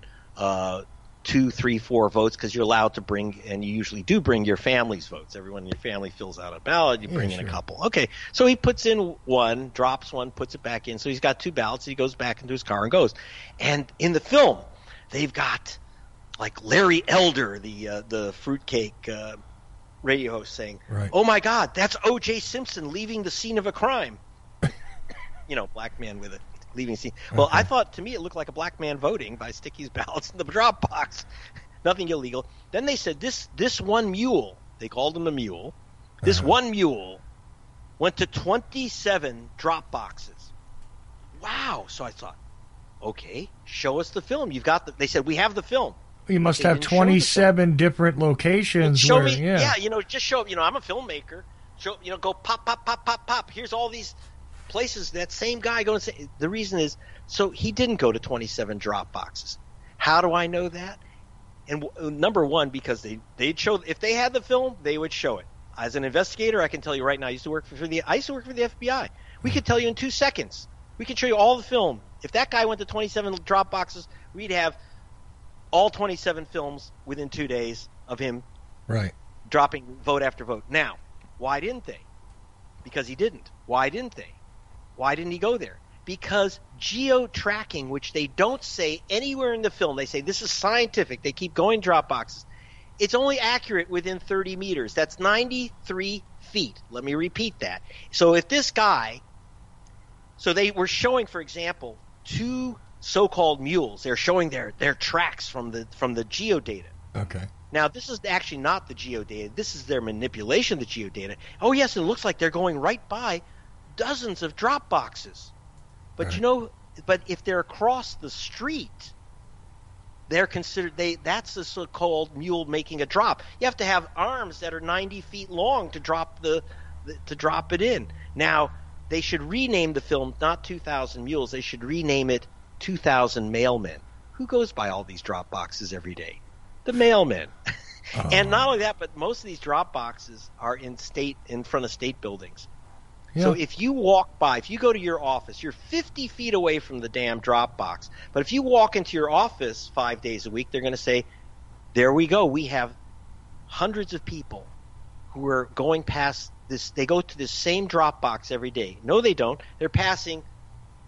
2, 3, 4 votes because you're allowed to bring, and you usually do bring your family's votes. Everyone in your family fills out a ballot. You bring in a couple. Okay, so he puts in one, drops one, puts it back in. So he's got 2 ballots. He goes back into his car and goes. And in the film, they've got like Larry Elder, the fruitcake radio host, saying, right. "Oh my God, that's O.J. Simpson leaving the scene of a crime." You know, black man with it. Leaving scene. Well, Okay. I thought, to me, it looked like a black man voting by sticking his ballots in the drop box. Nothing illegal. Then they said this one mule, they called him a mule, this one mule went to 27 drop boxes. Wow. So I thought, okay, show us the film. You've got they said, we have the film. You must They have didn't show the 27 different locations. Show where, me, yeah, just show, I'm a filmmaker. Show, go pop, pop, pop, pop, pop. Here's all these places that same guy going to say. The reason is, so he didn't go to 27 drop boxes. How do I know that? And number one, because they'd show, if they had the film, they would show it. As an investigator, I can tell you right now, I used to work for the FBI. We could tell you in 2 seconds. We could show you all the film. If that guy went to 27 drop boxes, we'd have all 27 films within 2 days of him right. dropping vote after vote. Now, why didn't they? Because he didn't. Why didn't they? Why didn't he go there? Because geo-tracking, which they don't say anywhere in the film, they say this is scientific. They keep going drop boxes. It's only accurate within 30 meters. That's 93 feet. Let me repeat that. So if this guy – so they were showing, for example, 2 so-called mules. They're showing their tracks from the geodata. Okay. Now, this is actually not the geodata. This is their manipulation of the geodata. Oh, yes, it looks like they're going right by dozens of drop boxes. But Right. But if they're across the street, they're considered that's the so-called mule making a drop. You have to have arms that are 90 feet long to drop it in. Now, they should rename the film not 2,000 Mules. They should rename it 2,000 Mailmen. Who goes by all these drop boxes every day? The mailmen. And not only that, but most of these drop boxes are in front of state buildings. Yeah. So if you walk by, if you go to your office, you're 50 feet away from the damn drop box. But if you walk into your office 5 days a week, they're going to say, there we go. We have hundreds of people who are going past this. They go to this same drop box every day. No, they don't. They're passing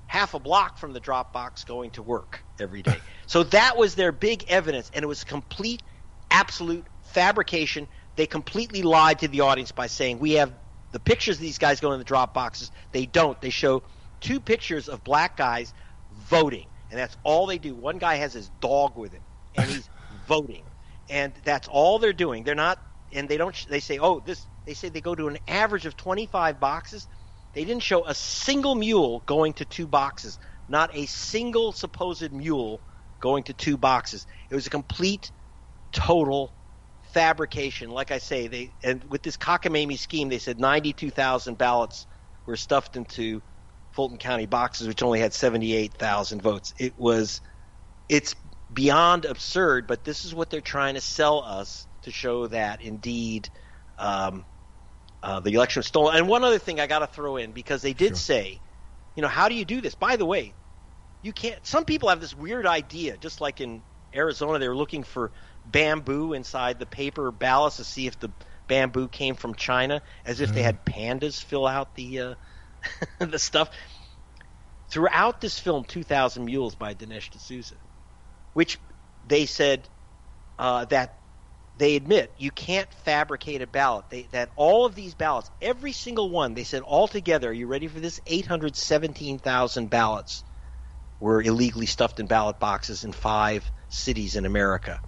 half a block from the drop box going to work every day. So that was their big evidence, and it was complete, absolute fabrication. They completely lied to the audience by saying we have the pictures of these guys going in the drop boxes. They don't. They show 2 pictures of black guys voting, and that's all they do. One guy has his dog with him, and he's voting, and that's all they're doing. They're not, and they don't. They say, They say they go to an average of 25 boxes. They didn't show a single mule going to 2 boxes. Not a single supposed mule going to 2 boxes. It was a complete, total fabrication. Like I say, and with this cockamamie scheme, they said 92,000 ballots were stuffed into Fulton County boxes, which only had 78,000 votes. It's beyond absurd, but this is what they're trying to sell us to show that indeed the election was stolen. And one other thing I got to throw in, because they did say, how do you do this? By the way, you can't. Some people have this weird idea, just like in Arizona, they were looking for bamboo inside the paper ballots to see if the bamboo came from China, as if they had pandas fill out the the stuff. Throughout this film, 2,000 Mules by Dinesh D'Souza, which they said that they admit you can't fabricate a ballot. That all of these ballots, every single one, they said altogether, are you ready for this? 817,000 ballots were illegally stuffed in ballot boxes in 5 cities in America.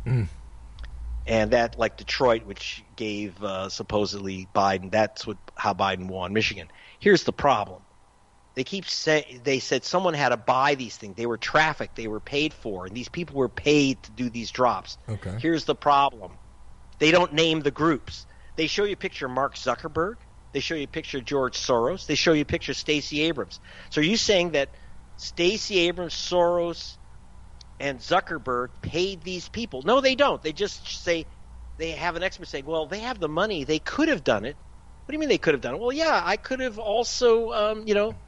And that, like Detroit, which gave supposedly Biden, that's how Biden won Michigan. Here's the problem. They said someone had to buy these things. They were trafficked. They were paid for. And these people were paid to do these drops. Okay. Here's the problem. They don't name the groups. They show you a picture of Mark Zuckerberg. They show you a picture of George Soros. They show you a picture of Stacey Abrams. So are you saying that Stacey Abrams, Soros, and Zuckerberg paid these people? No, they don't. They just say, they have an expert saying, well, they have the money. They could have done it. What do you mean they could have done it? Well, yeah, I could have also,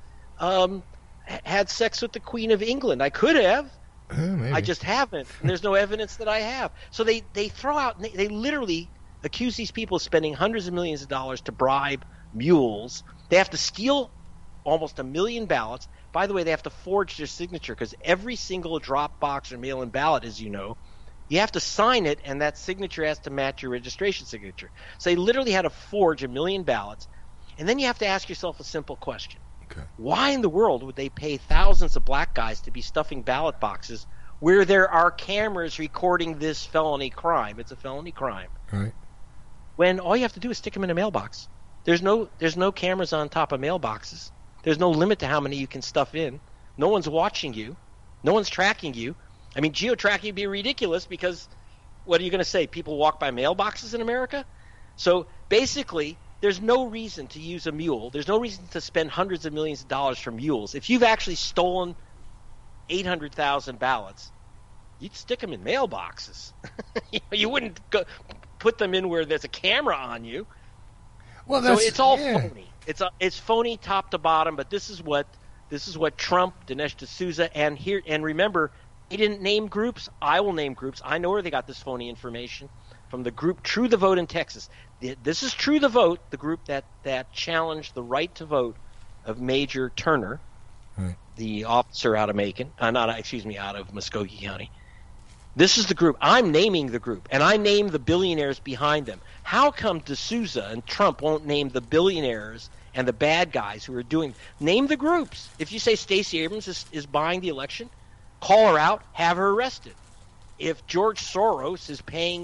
had sex with the Queen of England. I could have. Maybe. I just haven't. And there's no evidence that I have. So they throw out, they literally accuse these people of spending hundreds of millions of dollars to bribe mules. They have to steal almost 1 million ballots. By the way, they have to forge their signature, because every single drop box or mail-in ballot, as you know, you have to sign it, and that signature has to match your registration signature. So they literally had to forge 1 million ballots. And then you have to ask yourself a simple question. Okay. Why in the world would they pay thousands of black guys to be stuffing ballot boxes where there are cameras recording this felony crime? It's a felony crime. Right. When all you have to do is stick them in a mailbox. There's no cameras on top of mailboxes. There's no limit to how many you can stuff in. No one's watching you. No one's tracking you. I mean, geotracking would be ridiculous, because what are you going to say? People walk by mailboxes in America? So basically, there's no reason to use a mule. There's no reason to spend hundreds of millions of dollars for mules. If you've actually stolen 800,000 ballots, you'd stick them in mailboxes. You wouldn't put them in where there's a camera on you. Well, so it's all phony. It's phony top to bottom. But this is what Trump, Dinesh D'Souza, and remember, he didn't name groups. I will name groups. I know where they got this phony information from. The group True the Vote in Texas. This is True the Vote, the group that challenged the right to vote of Major Turner, right, the officer out of out of Muskogee County. This is the group. I'm naming the group, and I name the billionaires behind them. How come D'Souza and Trump won't name the billionaires and the bad guys who are doing? Name the groups. If you say Stacey Abrams is buying the election, call her out, have her arrested. If George Soros is paying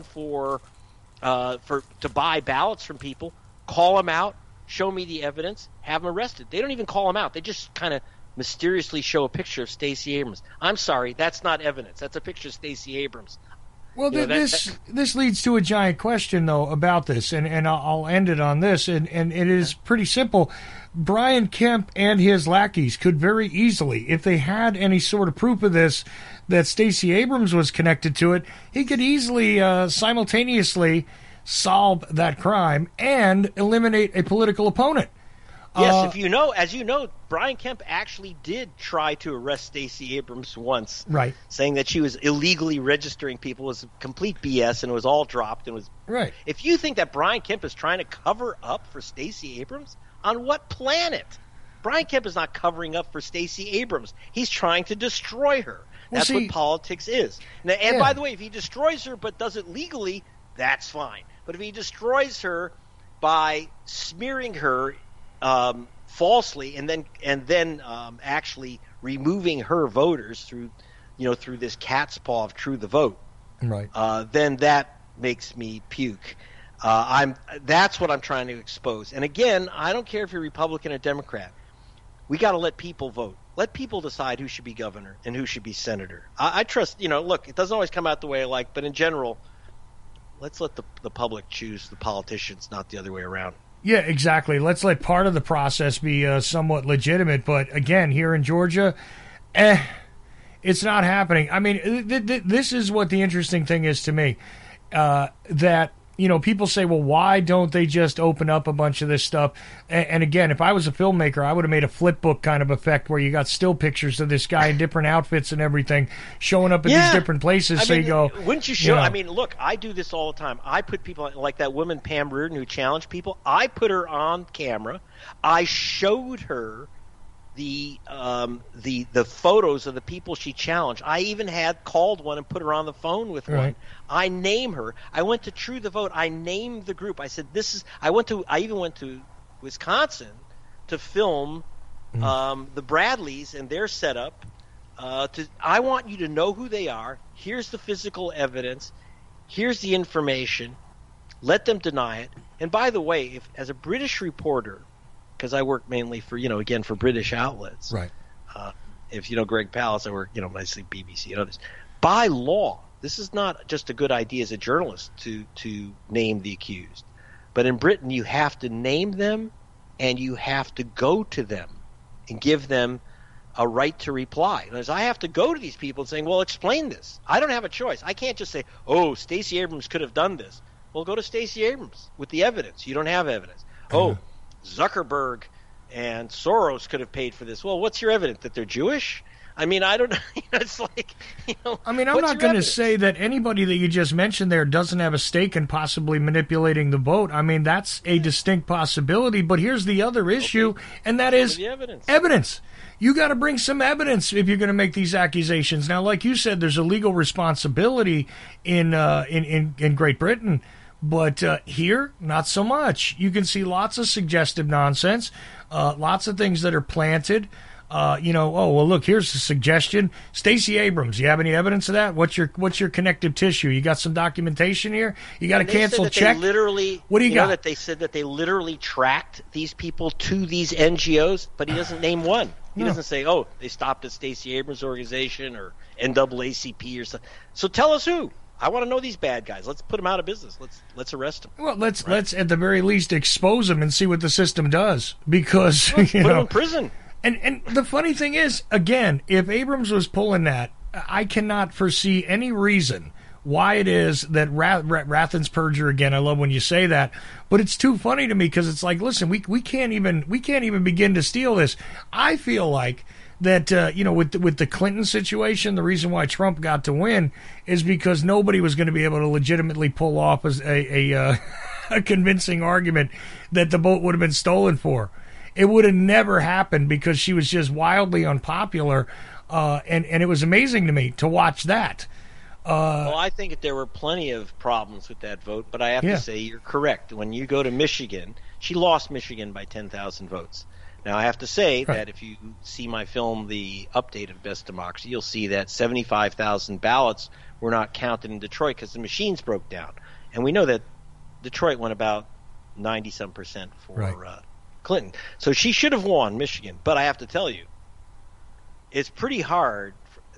to buy ballots from people, call him out, show me the evidence, have him arrested. They don't even call him out. They just kind of mysteriously show a picture of Stacey Abrams. I'm sorry, that's not evidence. That's a picture of Stacey Abrams. Well, this leads to a giant question, though, about this, and I'll end it on this, and it is pretty simple. Brian Kemp and his lackeys could very easily, if they had any sort of proof of this, that Stacey Abrams was connected to it, he could easily simultaneously solve that crime and eliminate a political opponent. Yes, as you know, Brian Kemp actually did try to arrest Stacey Abrams once, right? Saying that she was illegally registering people was complete BS, and it was all dropped. And was right. If you think that Brian Kemp is trying to cover up for Stacey Abrams, on what planet? Brian Kemp is not covering up for Stacey Abrams. He's trying to destroy her. That's what politics is. And by the way, if he destroys her but does it legally, that's fine. But if he destroys her by smearing her falsely and then actually removing her voters through this cat's paw of True the Vote, right? Then that makes me puke. That's what I'm trying to expose. And again, I don't care if you're Republican or Democrat. We got to let people vote. Let people decide who should be governor and who should be senator. I trust. Look, it doesn't always come out the way I like, but in general, let's let the public choose the politicians, not the other way around. Yeah, exactly. Let's let part of the process be somewhat legitimate. But again, here in Georgia, it's not happening. I mean, this is what the interesting thing is to me, that people say, well, why don't they just open up a bunch of this stuff? And again, if I was a filmmaker, I would have made a flip book kind of effect where you got still pictures of this guy in different outfits and everything showing up at these different places. You go, wouldn't you show? I mean, look, I do this all the time. I put people like that woman, Pam Reardon, who challenged people. I put her on camera. I showed her the photos of the people she challenged. I even had called one and put her on the phone with one. I name her. I went to True the Vote. I named the group. I said this is. I even went to Wisconsin to film the Bradleys and their setup. I want you to know who they are. Here's the physical evidence. Here's the information. Let them deny it. And by the way, if as a British reporter, because I work mainly for for British outlets. Right. If you know Greg Palast, I work mostly BBC and others. By law, this is not just a good idea as a journalist to name the accused, but in Britain you have to name them and you have to go to them and give them a right to reply. In other words, I have to go to these people and saying, well, explain this. I don't have a choice. I can't just say, oh, Stacey Abrams could have done this. Well, go to Stacey Abrams with the evidence. You don't have evidence. Oh, Zuckerberg and Soros could have paid for this. Well, what's your evidence? That they're Jewish? I mean, I don't know. It's like, I mean, I'm not going to say that anybody that you just mentioned there doesn't have a stake in possibly manipulating the vote. I mean, that's a distinct possibility. But here's the other issue, and that is evidence. You got to bring some evidence if you're going to make these accusations. Now, like you said, there's a legal responsibility in Great Britain. But here, not so much. You can see lots of suggestive nonsense, lots of things that are planted. Oh, well, look, here's a suggestion. Stacey Abrams, you have any evidence of that? What's your connective tissue? You got some documentation here? You got a canceled check? What do you got? That they said that they literally tracked these people to these NGOs, but he doesn't name one. He doesn't say, oh, they stopped at Stacey Abrams' organization or NAACP or something. So tell us who. I want to know these bad guys. Let's put them out of business. Let's arrest them. Well, let's at the very least expose them and see what the system does. Because put them in prison. And the funny thing is, again, if Abrams was pulling that, I cannot foresee any reason why it is that Rathens perjure again. I love when you say that, but it's too funny to me because it's like, listen, we can't even begin to steal this. I feel like that with the Clinton situation, the reason why Trump got to win is because nobody was going to be able to legitimately pull off as a convincing argument that the vote would have been stolen for. It would have never happened because she was just wildly unpopular, and it was amazing to me to watch that. Well, I think there were plenty of problems with that vote, but I have to say you're correct. When you go to Michigan, she lost Michigan by 10,000 votes. Now, I have to say that if you see my film, The Update of Best Democracy, you'll see that 75,000 ballots were not counted in Detroit because the machines broke down. And we know that Detroit won about 90-some% for Clinton. So she should have won Michigan. But I have to tell you, it's pretty hard.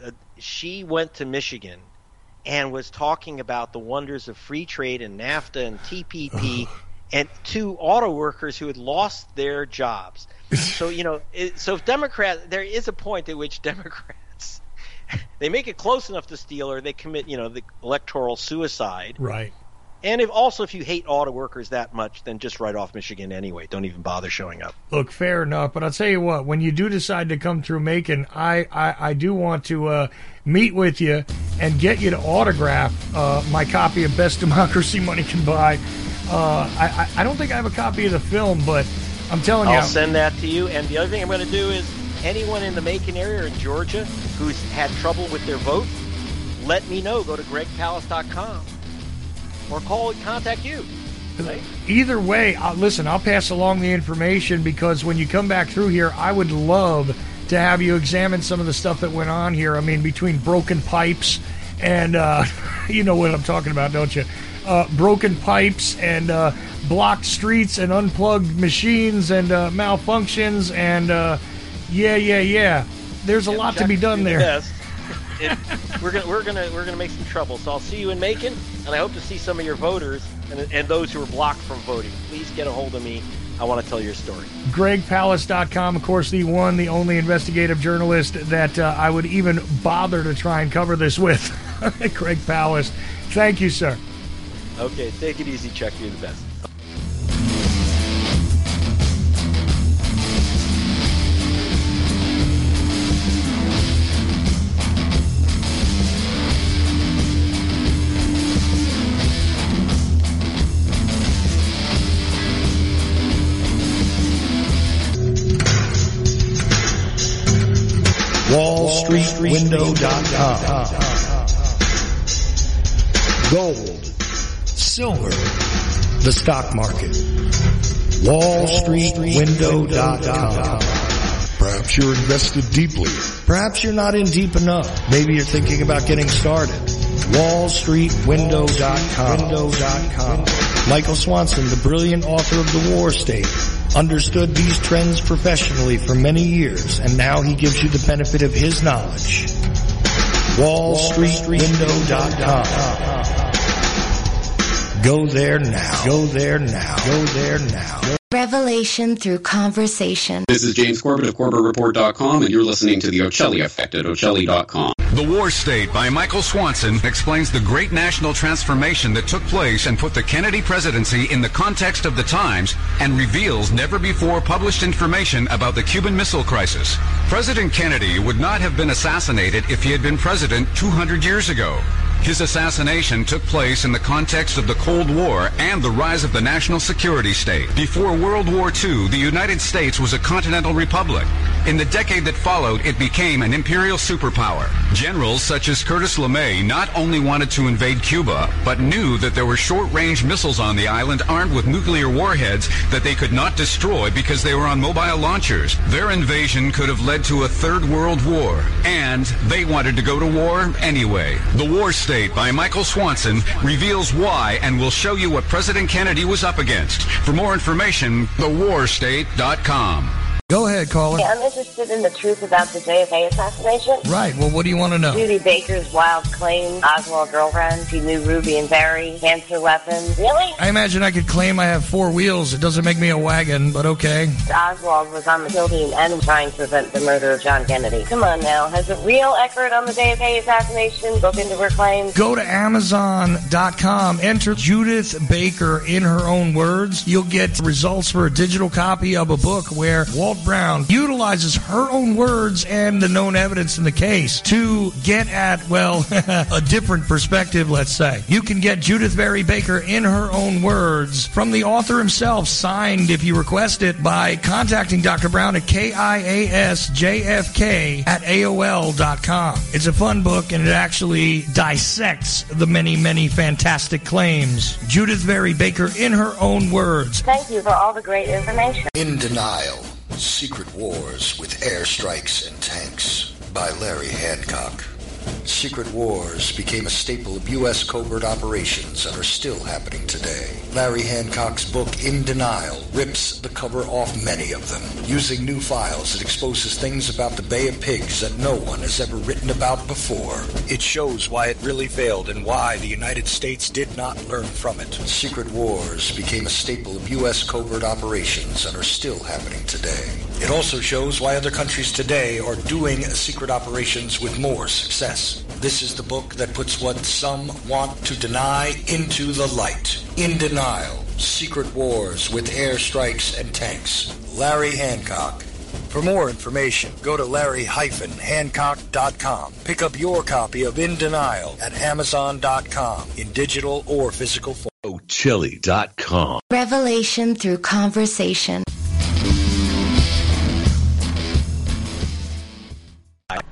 She went to Michigan and was talking about the wonders of free trade and NAFTA and TPP and to auto workers who had lost their jobs. So, so if there is a point at which Democrats, they make it close enough to steal or they commit, the electoral suicide. Right. And if you hate auto workers that much, then just write off Michigan anyway. Don't even bother showing up. Look, fair enough. But I'll tell you what, when you do decide to come through Macon, I do want to meet with you and get you to autograph my copy of Best Democracy Money Can Buy. I don't think I have a copy of the film, but I'm telling you. I'll send that to you. And the other thing I'm going to do is anyone in the Macon area or in Georgia who's had trouble with their vote, let me know. Go to gregpalast.com or contact you. Right? Either way, listen, I'll pass along the information because when you come back through here, I would love to have you examine some of the stuff that went on here. I mean, between broken pipes and, you know what I'm talking about, don't you? Broken pipes and blocked streets and unplugged machines and malfunctions and, yeah. There's a lot to be done there. We're gonna make some trouble. So I'll see you in Macon, and I hope to see some of your voters and those who are blocked from voting. Please get a hold of me. I want to tell your story. GregPalast.com, of course, the one, the only investigative journalist that I would even bother to try and cover this with. Greg Palast. Thank you, sir. Okay, take it easy, Chuck. You're the best. WallStreetWindow.com. Gold, silver, the stock market. WallStreetWindow.com. Perhaps you're invested deeply. Perhaps you're not in deep enough. Maybe you're thinking about getting started. WallStreetWindow.com. Michael Swanson, the brilliant author of The War State, understood these trends professionally for many years, and now he gives you the benefit of his knowledge. WallStreetWindow.com. Go there now. Go there now. Go there now. Revelation through conversation. This is James Corbett of CorbettReport.com, and you're listening to The Ocelli Effect at Ocelli.com. The War State by Michael Swanson explains the great national transformation that took place and put the Kennedy presidency in the context of the times and reveals never-before published information about the Cuban Missile Crisis. President Kennedy would not have been assassinated if he had been president 200 years ago. His assassination took place in the context of the Cold War and the rise of the national security state. Before World War II, the United States was a continental republic. In the decade that followed, it became an imperial superpower. Generals such as Curtis LeMay not only wanted to invade Cuba, but knew that there were short-range missiles on the island armed with nuclear warheads that they could not destroy because they were on mobile launchers. Their invasion could have led to a third world war, and they wanted to go to war anyway. The War State by Michael Swanson reveals why and will show you what President Kennedy was up against. For more information, thewarstate.com. Go ahead, caller. I'm interested in the truth about the JFK assassination. Right. Well, what do you want to know? Judy Baker's wild claim, Oswald girlfriend, she knew Ruby and Barry, cancer weapons. Really? I imagine I could claim I have 4 wheels. It doesn't make me a wagon, but okay. Oswald was on the kill team and trying to prevent the murder of John Kennedy. Come on now. Has a real expert on the JFK assassination looked into her claims? Go to Amazon.com. Enter Judith Baker in her own words. You'll get results for a digital copy of a book where Walt Brown utilizes her own words and the known evidence in the case to get at, well, a different perspective, let's say. You can get Judith Barry Baker in her own words from the author himself, signed if you request it by contacting Dr. Brown at KIASJFK@AOL.com. It's a fun book, and it actually dissects the many, many fantastic claims. Judith Barry Baker in her own words. Thank you for all the great information. In Denial, Secret Wars with Airstrikes and Tanks by Larry Hancock. Secret wars became a staple of U.S. covert operations and are still happening today. Larry Hancock's book, In Denial, rips the cover off many of them. Using new files, it exposes things about the Bay of Pigs that no one has ever written about before. It shows why it really failed and why the United States did not learn from it. Secret wars became a staple of U.S. covert operations and are still happening today. It also shows why other countries today are doing secret operations with more success. This is the book that puts what some want to deny into the light. In Denial, Secret Wars with Airstrikes and Tanks. Larry Hancock. For more information, go to larry-hancock.com. Pick up your copy of In Denial at Amazon.com in digital or physical form. Ocelli.com. Revelation through conversation.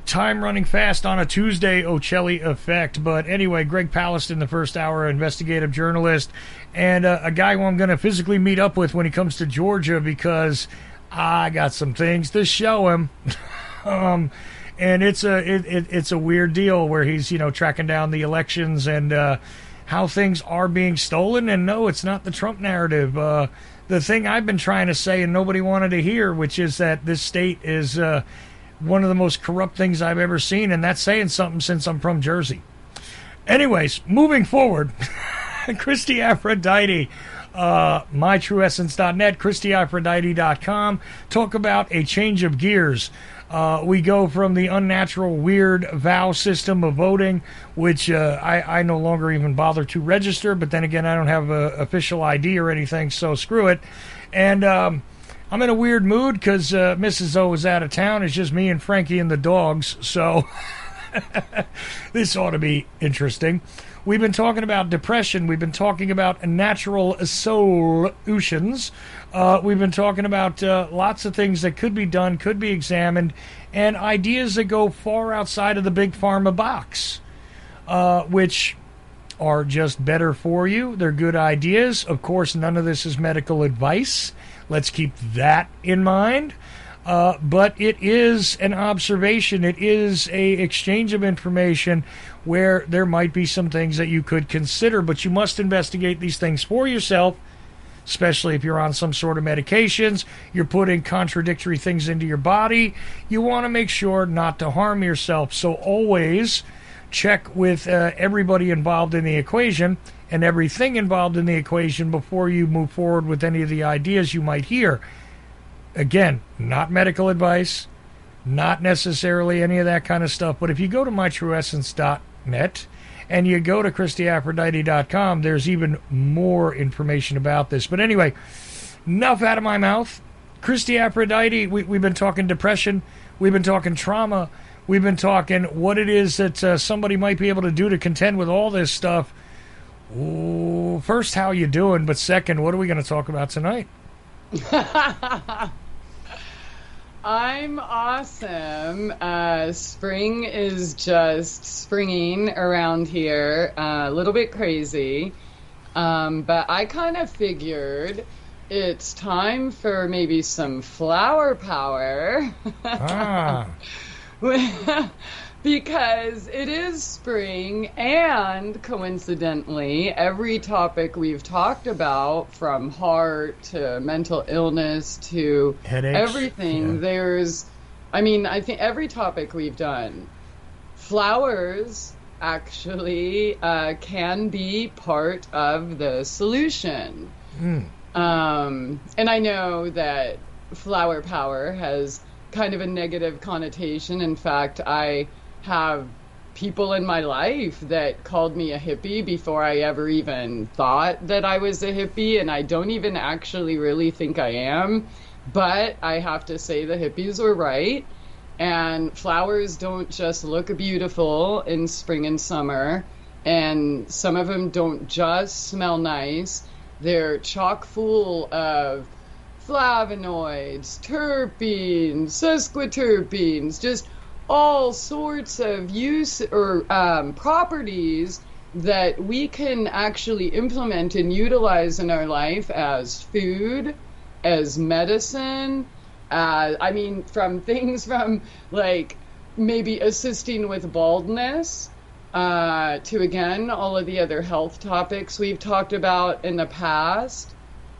time running fast on a Tuesday Ocelli effect. But anyway, Greg Palast in the first hour, investigative journalist, and a guy who I'm going to physically meet up with when he comes to Georgia because I got some things to show him. And it's a weird deal where he's, tracking down the elections and how things are being stolen. And no, it's not the Trump narrative. The thing I've been trying to say and nobody wanted to hear, which is that this state is one of the most corrupt things I've ever seen, and that's saying something since I'm from Jersey. Anyways, moving forward, Christy Aphrodite, mytrueessence.net, ChristyAphrodite.com, talk about a change of gears. We go from the unnatural, weird vow system of voting, which I no longer even bother to register, but then again, I don't have an official ID or anything, so screw it. And I'm in a weird mood because Mrs. O is out of town. It's just me and Frankie and the dogs, so this ought to be interesting. We've been talking about depression. We've been talking about natural solutions. We've been talking about lots of things that could be done, could be examined, and ideas that go far outside of the big pharma box, which are just better for you. They're good ideas. Of course, none of this is medical advice. Let's keep that in mind. But it is an observation. It is a exchange of information where there might be some things that you could consider, but you must investigate these things for yourself, especially if you're on some sort of medications, you're putting contradictory things into your body. You want to make sure not to harm yourself. So always check with everybody involved in the equation and everything involved in the equation before you move forward with any of the ideas you might hear. Again, not medical advice, not necessarily any of that kind of stuff, but if you go to mytrueessence.net and you go to ChristyAphrodite.com, there's even more information about this. But anyway, enough out of my mouth. Christy Aphrodite, we've been talking depression, we've been talking trauma, we've been talking what it is that somebody might be able to do to contend with all this stuff. Ooh, first, how you doing? But second, what are we going to talk about tonight? I'm awesome. Spring is just springing around here, a little bit crazy. But I kind of figured it's time for maybe some flower power. Because it is spring, and coincidentally, every topic we've talked about, from heart to mental illness to headaches, everything, I think every topic we've done, flowers actually can be part of the solution. And I know that flower power has kind of a negative connotation. In fact, I have people in my life that called me a hippie before I ever even thought that I was a hippie, and I don't even actually really think I am. But I have to say the hippies were right, and flowers don't just look beautiful in spring and summer, and some of them don't just smell nice. They're chock full of flavonoids, terpenes, sesquiterpenes, just all sorts of use or properties that we can actually implement and utilize in our life as food, as medicine. From things from like maybe assisting with baldness to, again, all of the other health topics we've talked about in the past.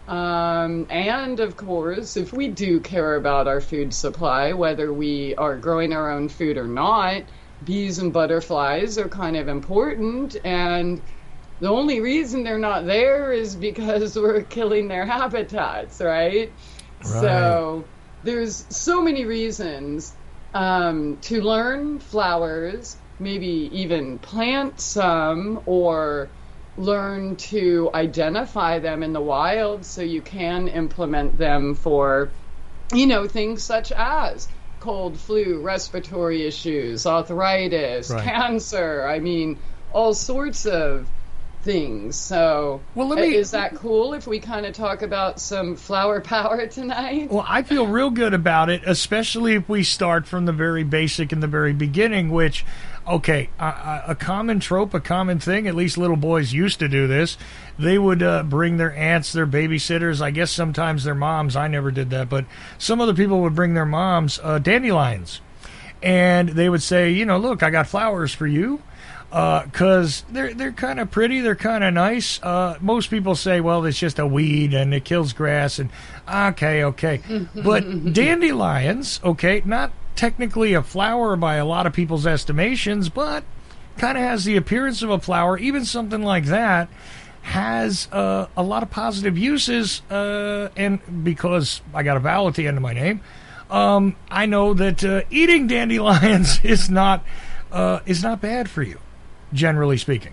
And of course, if we do care about our food supply, whether we are growing our own food or not, bees and butterflies are kind of important. And the only reason they're not there is because we're killing their habitats, right? So there's so many reasons to learn flowers, maybe even plant some, or learn to identify them in the wild so you can implement them for, things such as cold, flu, respiratory issues, arthritis, cancer. All sorts of things. So well, is that cool if we kind of talk about some flower power tonight? Well, I feel real good about it, especially if we start from the very basic in the very beginning, which, okay, a common trope, a common thing, at least little boys used to do this. They would bring their aunts, their babysitters, I guess sometimes their moms. I never did that, but some other people would bring their moms dandelions. And they would say, you know, look, I got flowers for you. Because they're kind of pretty, they're kind of nice. Most people say, well, it's just a weed and it kills grass. And okay. But dandelions, okay, not technically a flower by a lot of people's estimations, but kind of has the appearance of a flower. Even something like that has a lot of positive uses. And because I got a vowel at the end of my name, I know that eating dandelions is not bad for you. Generally speaking.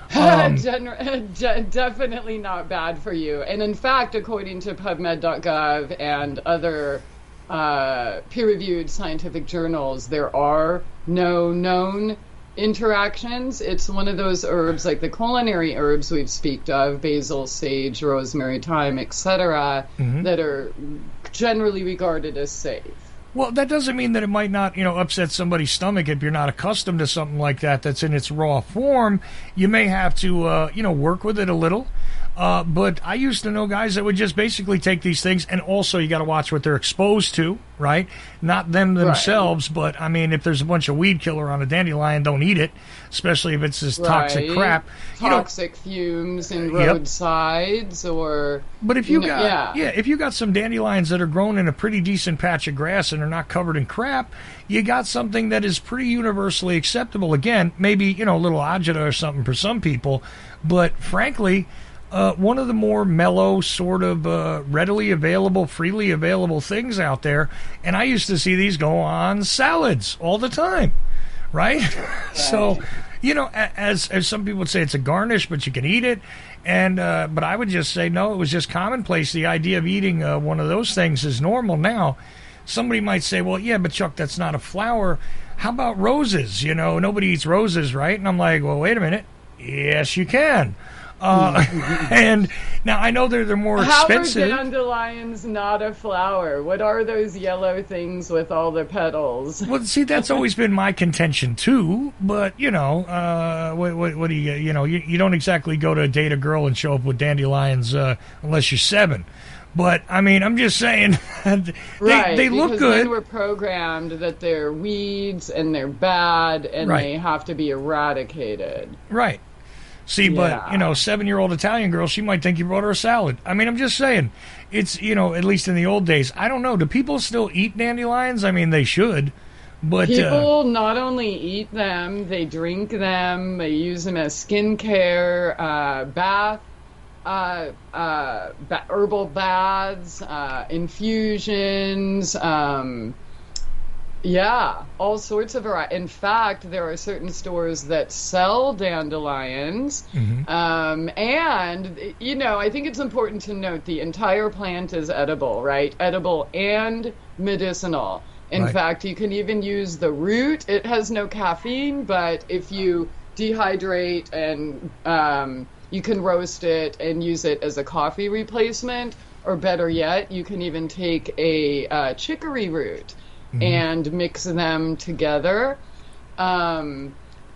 Definitely not bad for you. And in fact, according to PubMed.gov and other peer-reviewed scientific journals, there are no known interactions. It's one of those herbs, like the culinary herbs we've speak of, basil, sage, rosemary, thyme, etc., that are generally regarded as safe. Well, that doesn't mean that it might not, upset somebody's stomach if you're not accustomed to something like that that's in its raw form. You may have to, work with it a little. But I used to know guys that would just basically take these things, and also you got to watch what they're exposed to, right? Not them themselves, but I mean, if there's a bunch of weed killer on a dandelion, don't eat it, especially if it's this toxic crap. Toxic fumes in roadsides, or. But if you if you got some dandelions that are grown in a pretty decent patch of grass and are not covered in crap, you got something that is pretty universally acceptable. Again, maybe a little agita or something for some people, but frankly. One of the more mellow, sort of readily available, freely available things out there. And I used to see these go on salads all the time, right? So, as some people would say, it's a garnish, but you can eat it. And but I would just say, no, it was just commonplace. The idea of eating one of those things is normal now. Somebody might say, well, yeah, but Chuck, that's not a flower. How about roses? Nobody eats roses, right? And I'm like, well, wait a minute. Yes, you can. And now I know they're more expensive. How are dandelions not a flower? What are those yellow things with all the petals? Well, see, that's always been my contention too. But what do you don't exactly go to date a girl and show up with dandelions unless you're 7. But I mean, I'm just saying, they look good. Then we're programmed that they're weeds and they're bad and they have to be eradicated. Right. See, but, 7-year-old Italian girl, she might think you brought her a salad. I mean, I'm just saying, it's, at least in the old days. I don't know. Do people still eat dandelions? I mean, they should. But people not only eat them, they drink them, they use them as skincare, herbal baths, infusions, all sorts of variety. In fact, there are certain stores that sell dandelions. And, I think it's important to note the entire plant is edible, right? Edible and medicinal. In fact, you can even use the root. It has no caffeine, but if you dehydrate and you can roast it and use it as a coffee replacement, or better yet, you can even take a chicory root and mix them together. Rose.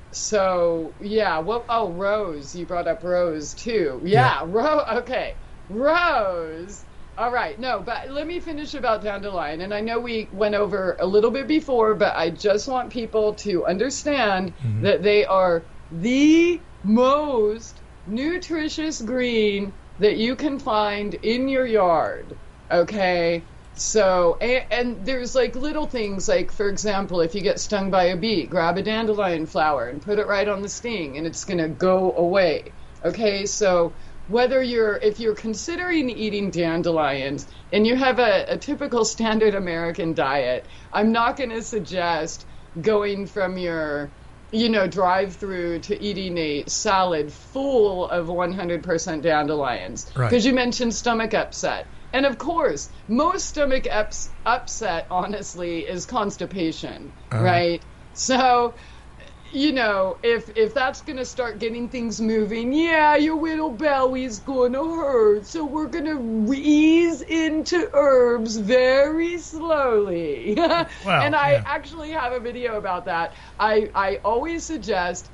You brought up rose too. Okay. Rose. All right. No, but let me finish about dandelion. And I know we went over a little bit before, but I just want people to understand that they are the most nutritious green that you can find in your yard. Okay? So, and there's like little things, like, for example, if you get stung by a bee, grab a dandelion flower and put it right on the sting and it's going to go away. Okay, so if you're considering eating dandelions and you have a typical standard American diet, I'm not going to suggest going from your, drive-through to eating a salad full of 100% dandelions. Because you mentioned stomach upset. And of course, most stomach upset, honestly, is constipation, right? So, you know, if that's going to start getting things moving, yeah, your little belly's going to hurt. So we're going to ease into herbs very slowly. Well, and I actually have a video about that. I always suggest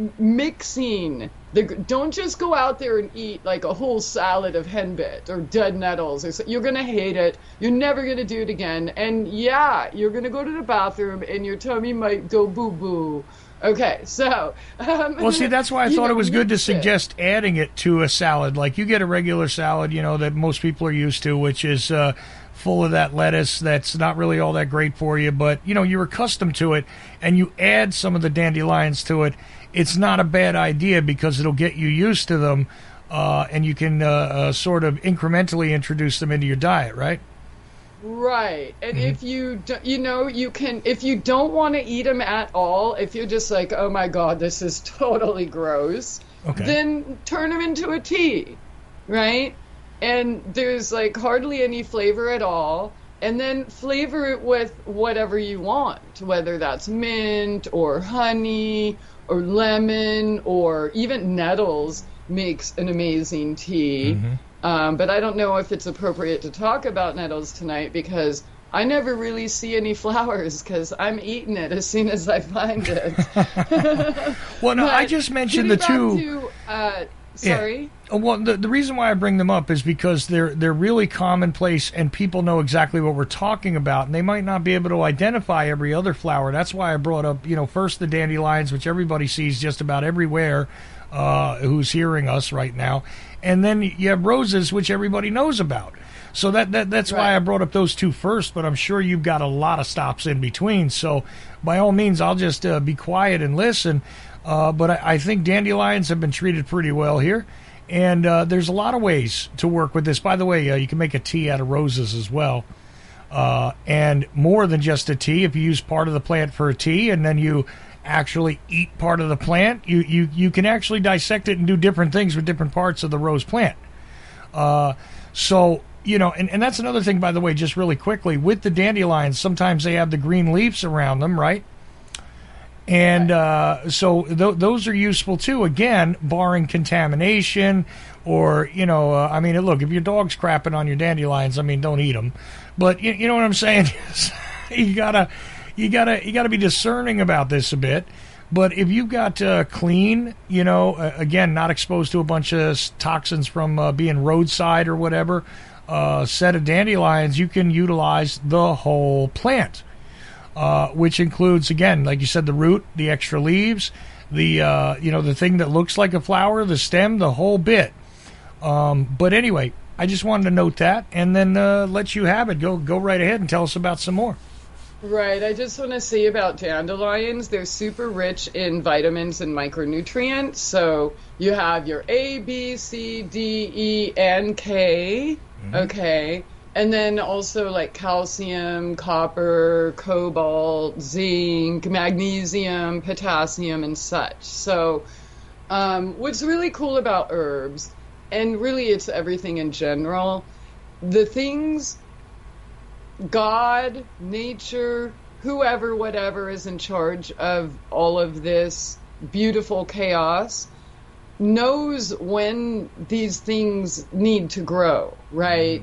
mixing. Don't just go out there and eat like a whole salad of henbit or dead nettles. You're going to hate it. You're never going to do it again. And yeah, you're going to go to the bathroom and your tummy might go boo-boo. Okay, so... well, see, that's why I thought it was good to suggest adding it to a salad. Like, you get a regular salad, you know, that most people are used to, which is full of that lettuce that's not really all that great for you, but, you know, you're accustomed to it, and you add some of the dandelions to it. It's not a bad idea because it'll get you used to them, and you can sort of incrementally introduce them into your diet, right? Right. And if you, you know, you can, if you don't want to eat them at all, if you're just like, oh my God, this is totally gross, then turn them into a tea, right? And there's like hardly any flavor at all. And then flavor it with whatever you want, whether that's mint or honey or lemon or even nettles makes an amazing tea. But I don't know if it's appropriate to talk about nettles tonight because I never really see any flowers because I'm eating it as soon as I find it. Well, no, I just mentioned the two. Sorry? Yeah. Well, the reason why I bring them up is because they're really commonplace and people know exactly what we're talking about, and they might not be able to identify every other flower. That's why I brought up, you know, first the dandelions, which everybody sees just about everywhere who's hearing us right now. And then you have roses, which everybody knows about. So that's why I brought up those two first, but I'm sure you've got a lot of stops in between. So by all means, I'll just be quiet and listen. But I think dandelions have been treated pretty well here. And there's a lot of ways to work with this. By the way, you can make a tea out of roses as well. And more than just a tea, if you use part of the plant for a tea and then you actually eat part of the plant, you can actually dissect it and do different things with different parts of the rose plant. So, you know, and that's another thing, by the way, just really quickly, with the dandelions, sometimes they have the green leaves around them, right? And so those are useful too, again, barring contamination or, you know, I mean, look, if your dog's crapping on your dandelions, I mean, don't eat them. But you know what I'm saying? you gotta be discerning about this a bit. But if you've got clean, you know, again, not exposed to a bunch of toxins from being roadside or whatever, set of dandelions, you can utilize the whole plant. Which includes, again, like you said, the root, the extra leaves, the you know, the thing that looks like a flower, the stem, the whole bit. But anyway, I just wanted to note that and then let you have it. Go right ahead and tell us about some more. Right. I just want to say about dandelions, they're super rich in vitamins and micronutrients. So you have your A, B, C, D, E, and K. Okay. And then also like calcium, copper, cobalt, zinc, magnesium, potassium, and such. So what's really cool about herbs, and really it's everything in general, the things God, nature, whoever, whatever is in charge of all of this beautiful chaos knows when these things need to grow, right?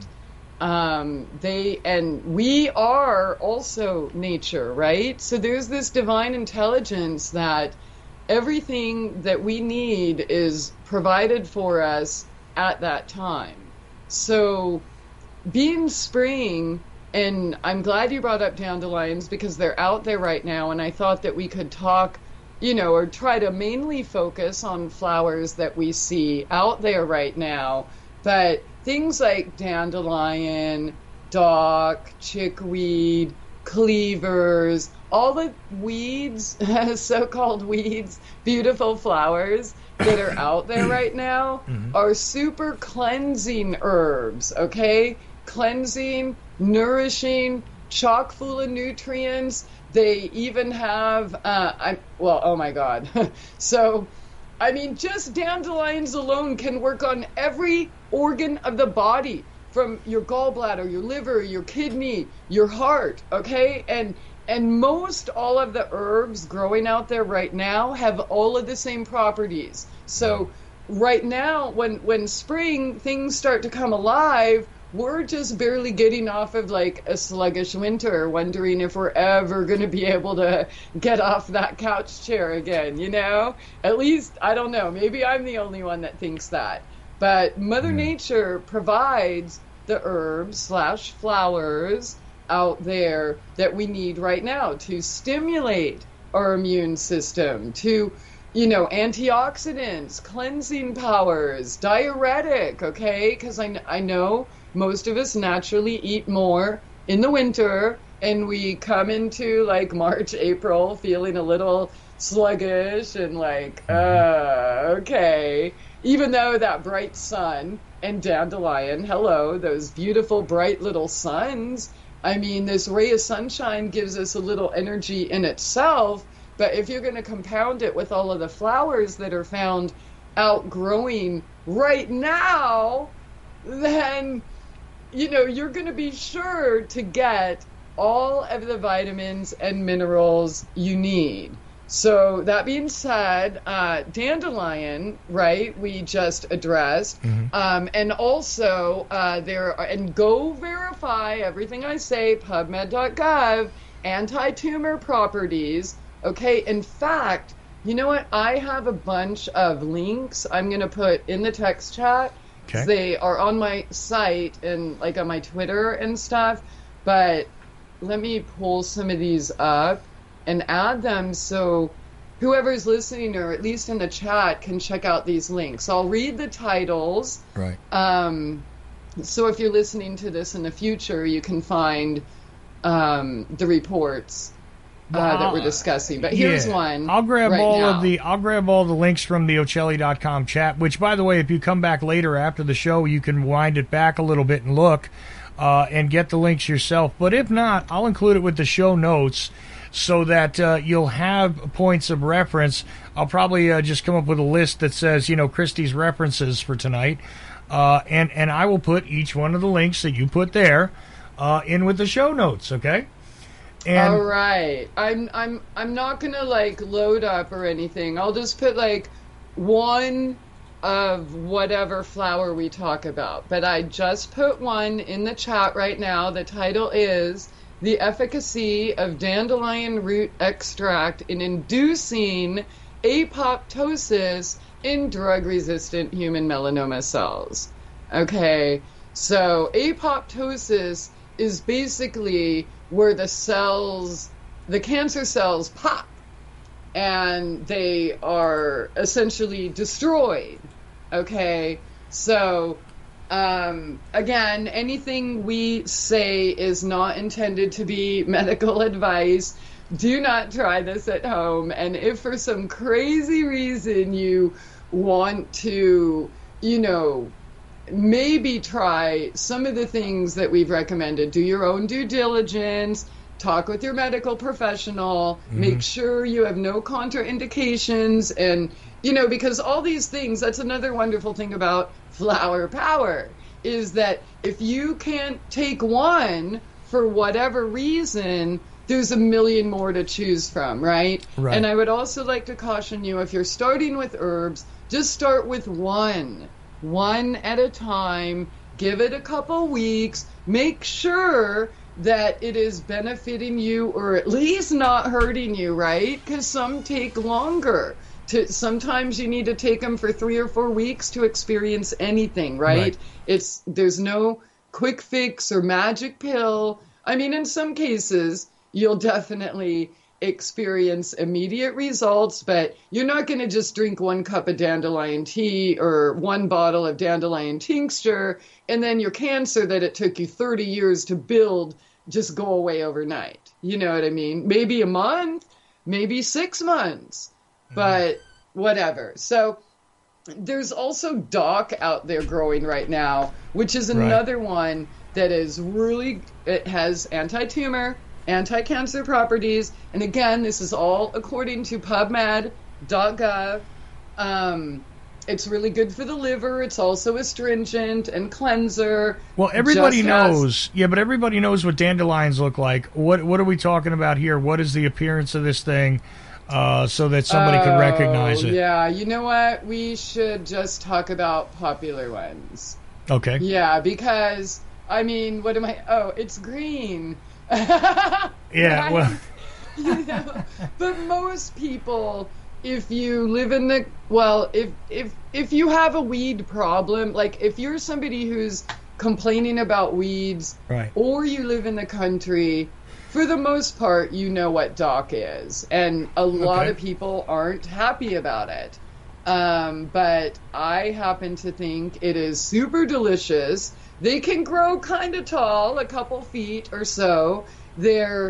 We are also nature, right? So there's this divine intelligence that everything that we need is provided for us at that time. So being spring, and I'm glad you brought up dandelions because they're out there right now, and I thought that we could talk, you know, or try to mainly focus on flowers that we see out there right now, but things like dandelion, dock, chickweed, cleavers, all the weeds, so-called weeds, beautiful flowers that are out there right now are super cleansing herbs, okay? Cleansing, nourishing, chock full of nutrients. They even have, oh my God. So, I mean, just dandelions alone can work on every organ of the body, from your gallbladder, your liver, your kidney, your heart, okay? And And most all of the herbs growing out there right now have all of the same properties. So right now, when spring, things start to come alive, we're just barely getting off of like a sluggish winter, wondering if we're ever going to be able to get off that couch chair again, you know? At least, I don't know, maybe I'm the only one that thinks that. But Mother Nature provides the herbs/flowers out there that we need right now to stimulate our immune system, to, you know, antioxidants, cleansing powers, diuretic, okay? Because I know most of us naturally eat more in the winter, and we come into like March, April feeling a little sluggish and like, okay. Even though that bright sun and dandelion, hello, those beautiful bright little suns, I mean, this ray of sunshine gives us a little energy in itself, but if you're going to compound it with all of the flowers that are found outgrowing right now, then, you know, you're going to be sure to get all of the vitamins and minerals you need. So that being said, dandelion, right, we just addressed, and also and go verify everything I say, PubMed.gov, anti-tumor properties. Okay, in fact, you know what? I have a bunch of links I'm going to put in the text chat. Okay. They are on my site and like on my Twitter and stuff, but let me pull some of these up and add them so whoever's listening or at least in the chat can check out these links. I'll read the titles. Right. So if you're listening to this in the future, you can find the reports that we're discussing. But here's one. I'll grab right all now. I'll grab all the links from the Ochelli.com chat, which, by the way, if you come back later after the show, you can wind it back a little bit and look and get the links yourself. But if not, I'll include it with the show notes so that you'll have points of reference. I'll probably just come up with a list that says, you know, Christy's references for tonight, and I will put each one of the links that you put there in with the show notes. Okay. And all right. I'm not gonna like load up or anything. I'll just put like one of whatever flower we talk about. But I just put one in the chat right now. The title is The Efficacy of Dandelion Root Extract in Inducing Apoptosis in Drug-Resistant Human Melanoma Cells. Okay, so apoptosis is basically where the cells, the cancer cells pop and they are essentially destroyed. Okay, so again, anything we say is not intended to be medical advice. Do not try this at home. And if for some crazy reason you want to, you know, maybe try some of the things that we've recommended, do your own due diligence, talk with your medical professional, make sure you have no contraindications, and, you know, because all these things, that's another wonderful thing about Flower Power, is that if you can't take one for whatever reason, there's a million more to choose from, right? And I would also like to caution you, if you're starting with herbs, just start with one at a time, give it a couple weeks, make sure that it is benefiting you or at least not hurting you, right? Because some take longer. Sometimes you need to take them for 3 or 4 weeks to experience anything, right? There's no quick fix or magic pill. I mean, in some cases, you'll definitely experience immediate results, but you're not going to just drink 1 cup of dandelion tea or 1 bottle of dandelion tincture and then your cancer that it took you 30 years to build just go away overnight. You know what I mean? Maybe a month, maybe 6 months, but whatever. So there's also dock out there growing right now, which is another one that is really, it has anti-tumor, anti-cancer properties, and again, this is all according to PubMed.gov. it's really good for the liver. It's also astringent and cleanser. Well, everybody knows. Yeah, but everybody knows what dandelions look like. What are we talking about here? What is the appearance of this thing, so that somebody could recognize it? Yeah, you know what? We should just talk about popular ones. Okay. Yeah, because I mean, what am I? Oh, it's green. Yeah. Right? Well. You know, but most people, if you live in the if you have a weed problem, like if you're somebody who's complaining about weeds, right, or you live in the country, for the most part, you know what dock is, and a lot of people aren't happy about it. But I happen to think it is super delicious. They can grow kind of tall, a couple feet or so. They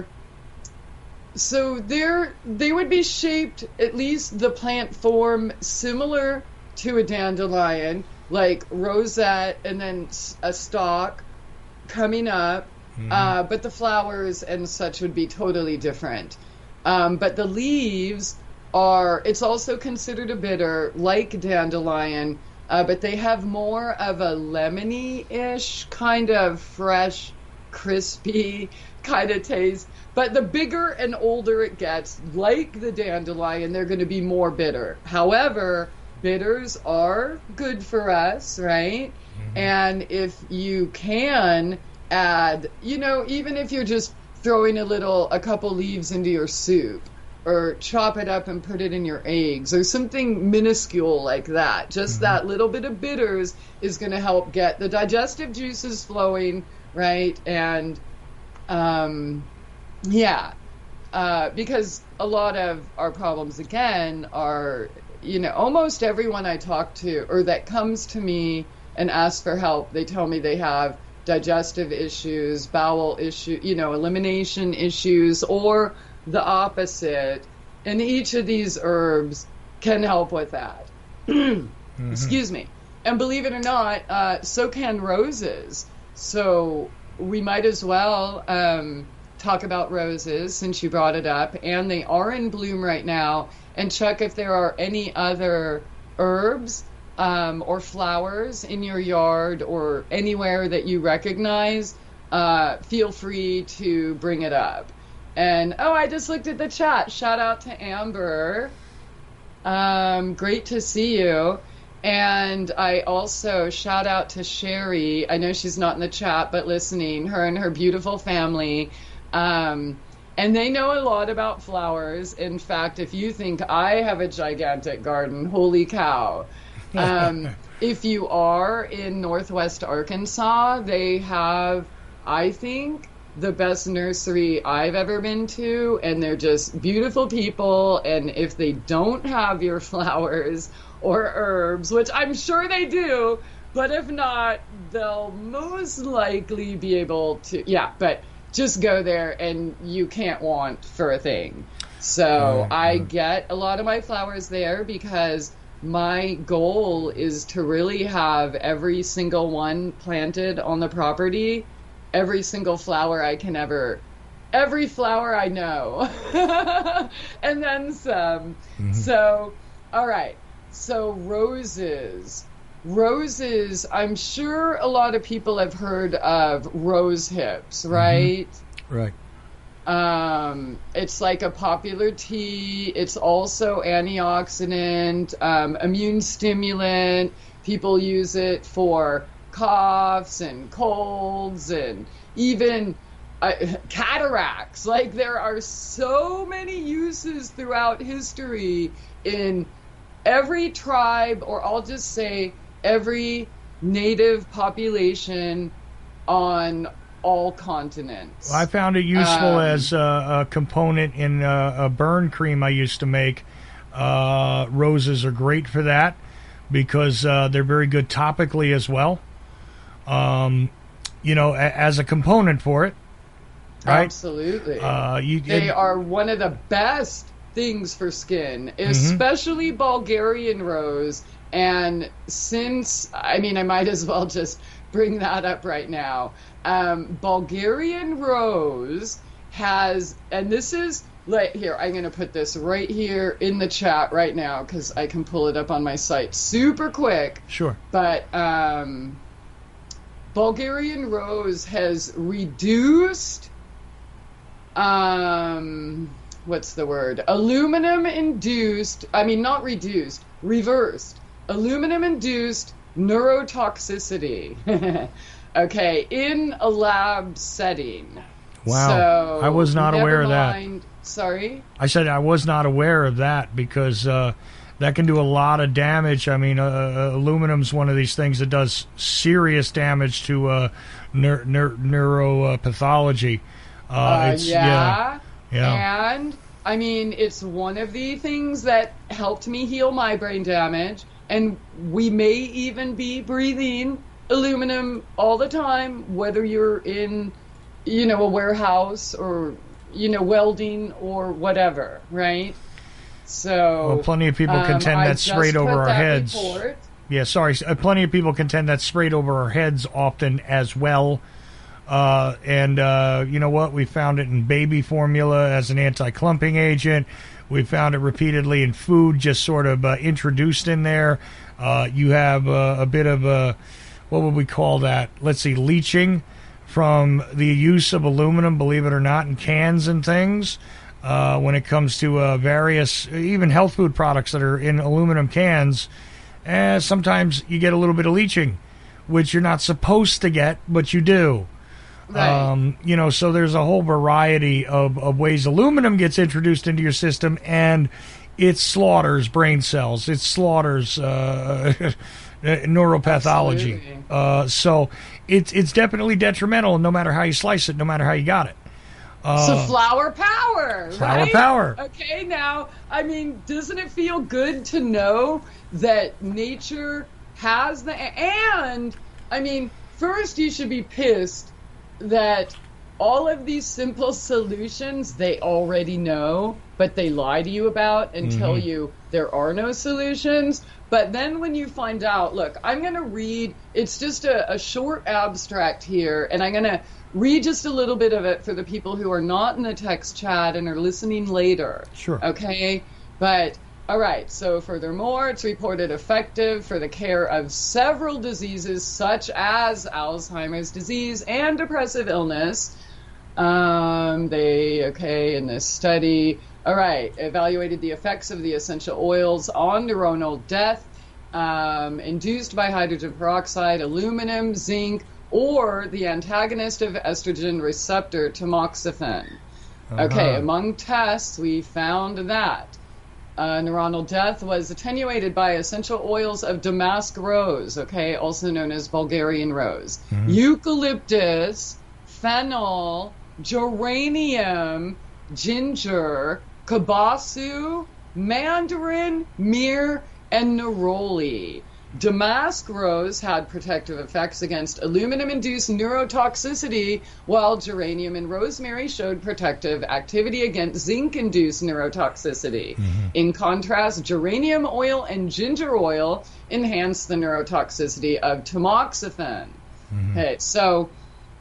would be shaped, at least the plant form, similar to a dandelion, like rosette and then a stalk coming up. But the flowers and such would be totally different. But the leaves it's also considered a bitter, like dandelion, but they have more of a lemony-ish, kind of fresh, crispy kind of taste. But the bigger and older it gets, like the dandelion, they're going to be more bitter. However, bitters are good for us, right? And if you can add, even if you're just throwing a couple leaves into your soup, or chop it up and put it in your eggs, or something minuscule like that, just that little bit of bitters is going to help get the digestive juices flowing, right? And because a lot of our problems, again, are, almost everyone I talk to or that comes to me and asks for help, they tell me they have digestive issues, bowel issues, elimination issues, or the opposite. And each of these herbs can help with that. Excuse me. And believe it or not, so can roses. So we might as well talk about roses since you brought it up, and they are in bloom right now, and check if there are any other herbs or flowers in your yard or anywhere that you recognize. Feel free to bring it up. And I just looked at the chat. Shout out to Amber. Great to see you. And I also shout out to Sherry. I know she's not in the chat, but listening, her and her beautiful family. And they know a lot about flowers. In fact, if you think I have a gigantic garden, holy cow. If you are in Northwest Arkansas, they have, I think, the best nursery I've ever been to, and they're just beautiful people. And if they don't have your flowers or herbs, which I'm sure they do, but if not, they'll most likely be able to, but just go there and you can't want for a thing. So I get a lot of my flowers there because my goal is to really have every single one planted on the property, every single flower I can every flower I know, and then some. So, all right. So roses, I'm sure a lot of people have heard of rose hips, right? Right. It's like a popular tea. It's also antioxidant, immune stimulant. People use it for coughs and colds and even cataracts. Like, there are so many uses throughout history in every tribe, or I'll just say every native population on all continents. I found it useful as a component in a burn cream I used to make. Roses are great for that because they're very good topically as well. As a component for it, right? Absolutely. They are one of the best things for skin, especially Bulgarian rose. And since, I might as well just bring that up right now. Bulgarian rose has, and this is Here, I'm going to put this right here in the chat right now because I can pull it up on my site super quick. Sure. But Bulgarian Rose has reduced, what's the word? Reversed aluminum-induced neurotoxicity. Okay, in a lab setting. Wow, So, I was not aware of that. Sorry? I said I was not aware of that because that can do a lot of damage. I mean, aluminum's one of these things that does serious damage to neuropathology. Yeah. And, I mean, it's one of the things that helped me heal my brain damage, and we may even be breathing aluminum all the time, whether you're in, a warehouse or, welding or whatever, right? So, well, plenty of people contend that's sprayed over our heads. Report. Yeah, sorry. Plenty of people contend that's sprayed over our heads often as well. And you know what? We found it in baby formula as an anti-clumping agent. We found it repeatedly in food, just sort of introduced in there. You have a bit of what would we call that? Let's see, leaching from the use of aluminum, believe it or not, in cans and things. When it comes to various, even health food products that are in aluminum cans, sometimes you get a little bit of leaching, which you're not supposed to get, but you do. Right. So there's a whole variety of ways aluminum gets introduced into your system, and it slaughters brain cells. It slaughters neuropathology. So it's definitely detrimental, no matter how you slice it, no matter how you got it. So flower power, Flower right? power. Okay, now, I mean, doesn't it feel good to know that nature has and, I mean, first you should be pissed that all of these simple solutions they already know, but they lie to you about and tell you there are no solutions. But then when you find out, look, I'm going to read, it's just a short abstract here, and I'm going to read just a little bit of it for the people who are not in the text chat and are listening later. Sure. Okay? But, all right, so furthermore, it's reported effective for the care of several diseases such as Alzheimer's disease and depressive illness. In this study, all right, evaluated the effects of the essential oils on neuronal death induced by hydrogen peroxide, aluminum, zinc, or the antagonist of estrogen receptor, tamoxifen. Okay, among tests, we found that neuronal death was attenuated by essential oils of damask rose, also known as Bulgarian rose, eucalyptus, fennel, geranium, ginger, kabasu, mandarin, myrrh, and neroli. Damask rose had protective effects against aluminum-induced neurotoxicity, while geranium and rosemary showed protective activity against zinc-induced neurotoxicity. In contrast, geranium oil and ginger oil enhanced the neurotoxicity of tamoxifen. Okay, so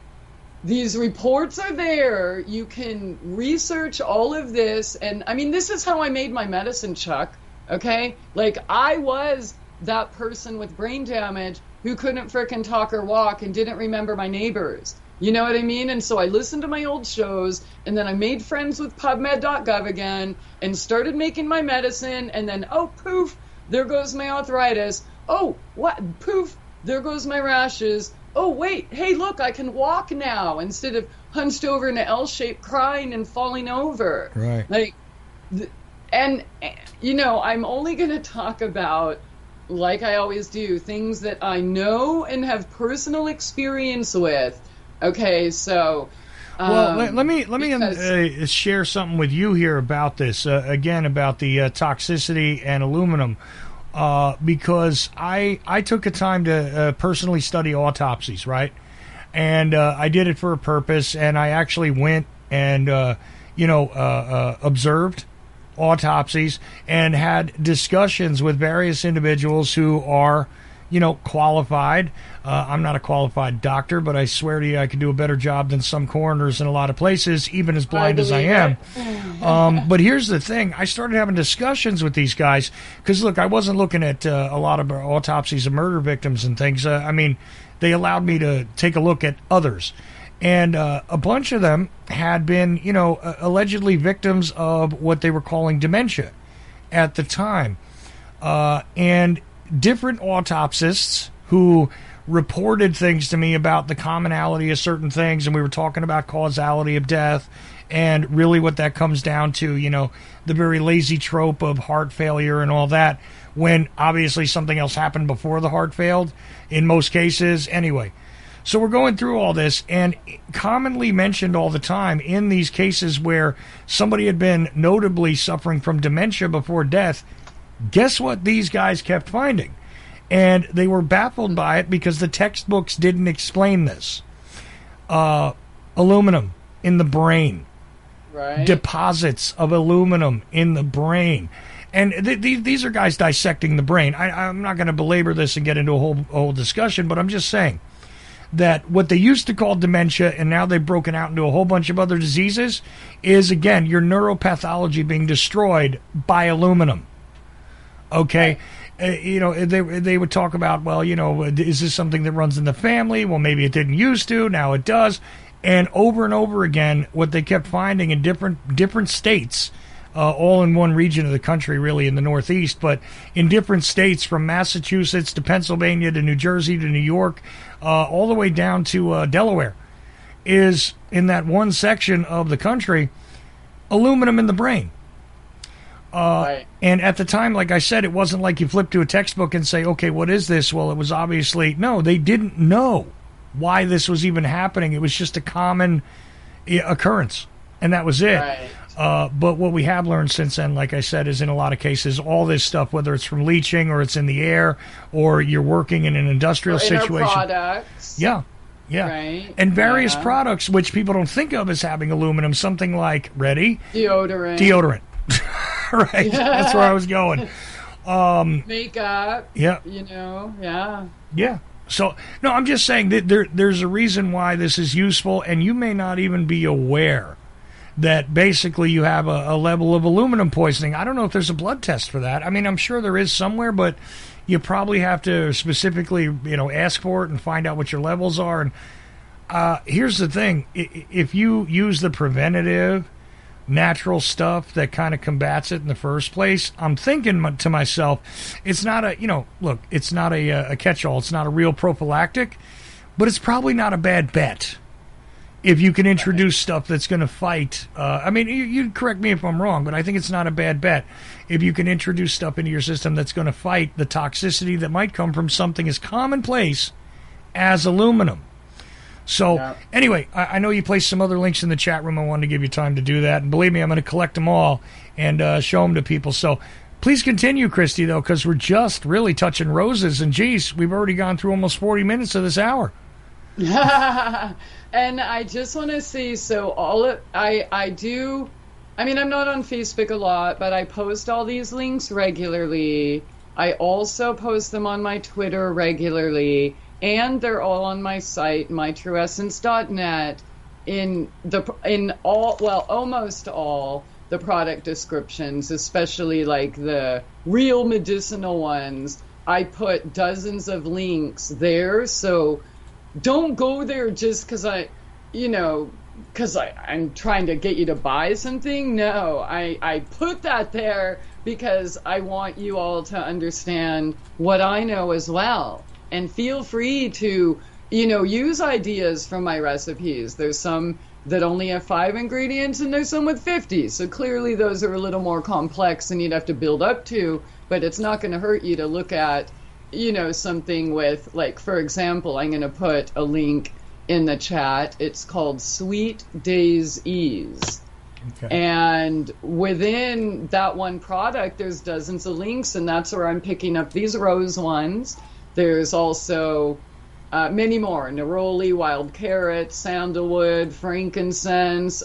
these reports are there. You can research all of this. And, I mean, this is how I made my medicine, Chuck. Okay? Like, I was that person with brain damage who couldn't frickin' talk or walk and didn't remember my neighbors. You know what I mean? And so I listened to my old shows, and then I made friends with PubMed.gov again and started making my medicine, and then, oh, poof, there goes my arthritis. Oh, what? Poof, there goes my rashes. Oh, wait, hey, look, I can walk now instead of hunched over in an L shape crying and falling over. Right. I'm only going to talk about, like I always do, things that I know and have personal experience with. Okay, so... well, let me share something with you here about this, again, about the toxicity and aluminum. Because I took a time to personally study autopsies, right? And I did it for a purpose, and I actually went and, observed autopsies and had discussions with various individuals who are, qualified. I'm not a qualified doctor, but I swear to you, I could do a better job than some coroners in a lot of places, even as blind as I am. But here's the thing. I started having discussions with these guys because, look, I wasn't looking at a lot of autopsies of murder victims and things. They allowed me to take a look at others. And a bunch of them had been, allegedly victims of what they were calling dementia at the time. And different autopsists who reported things to me about the commonality of certain things, and we were talking about causality of death and really what that comes down to, the very lazy trope of heart failure and all that, when obviously something else happened before the heart failed in most cases. Anyway, so we're going through all this, and commonly mentioned all the time in these cases where somebody had been notably suffering from dementia before death, guess what these guys kept finding? And they were baffled by it because the textbooks didn't explain this. Aluminum in the brain. Right. Deposits of aluminum in the brain. And these are guys dissecting the brain. I'm not going to belabor this and get into a whole discussion, but I'm just saying that what they used to call dementia and now they've broken out into a whole bunch of other diseases is, again, your neuropathology being destroyed by aluminum. Okay? They would talk about, well, is this something that runs in the family? Well, maybe it didn't used to. Now it does. And over again, what they kept finding in different states, all in one region of the country, really in the Northeast, but in different states from Massachusetts to Pennsylvania to New Jersey to New York, all the way down to Delaware, is in that one section of the country, aluminum in the brain. Right. And at the time, like I said, it wasn't like you flip to a textbook and say, okay, what is this? Well, it was obviously, no, they didn't know why this was even happening. It was just a common occurrence, and that was it. Right. But what we have learned since then, like I said, is in a lot of cases, all this stuff, whether it's from leaching or it's in the air or you're working in an industrial situation. Products. Yeah. Right. And various products, which people don't think of as having aluminum, something like, ready? Deodorant. Right. That's where I was going. Makeup. Yeah. Yeah. So, no, I'm just saying that there's a reason why this is useful, and you may not even be aware that basically you have a level of aluminum poisoning. I don't know if there's a blood test for that. I mean, I'm sure there is somewhere, but you probably have to specifically, ask for it and find out what your levels are. And here's the thing. If you use the preventative, natural stuff that kind of combats it in the first place, I'm thinking to myself, it's not it's not a catch-all. It's not a real prophylactic, but it's probably not a bad bet if you can introduce stuff that's going to fight. You correct me if I'm wrong, but I think it's not a bad bet if you can introduce stuff into your system that's going to fight the toxicity that might come from something as commonplace as aluminum. So, Anyway, I know you placed some other links in the chat room. I wanted to give you time to do that. And believe me, I'm going to collect them all and show them to people. So please continue, Christy, though, because we're just really touching roses. And, geez, we've already gone through almost 40 minutes of this hour. And I just want to say, I'm not on Facebook a lot, but I post all these links regularly. I also post them on my Twitter regularly. And they're all on my site, mytrueessence.net, almost all the product descriptions, especially like the real medicinal ones. I put dozens of links there, so don't go there just because I'm trying to get you to buy something. No, I put that there because I want you all to understand what I know as well. And feel free to, use ideas from my recipes. There's some that only have 5 ingredients and there's some with 50. So clearly those are a little more complex and you'd have to build up to, but it's not going to hurt you to look at, something with, like, for example, I'm going to put a link in the chat. It's called Sweet Days Ease. Okay. And within that one product, there's dozens of links, and that's where I'm picking up these rose ones. There's also many more: neroli, wild carrot, sandalwood, frankincense,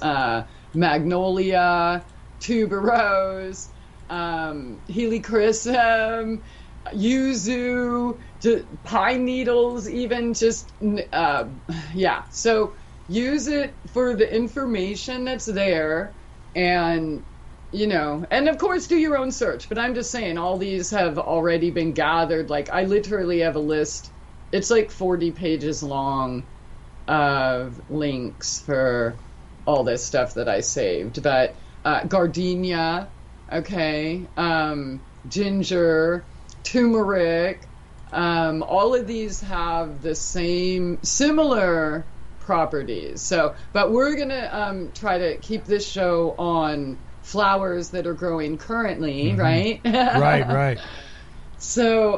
magnolia, tuberose, helichrysum, yuzu, pine needles, even just, yeah. So use it for the information that's there, and, you know, and of course do your own search. But I'm just saying, all these have already been gathered. Like, I literally have a list. It's like 40 pages long of links for all this stuff that I saved. But gardenia, okay, ginger, turmeric, all of these have the similar properties. So, but we're gonna try to keep this show on flowers that are growing currently, right? Right. So,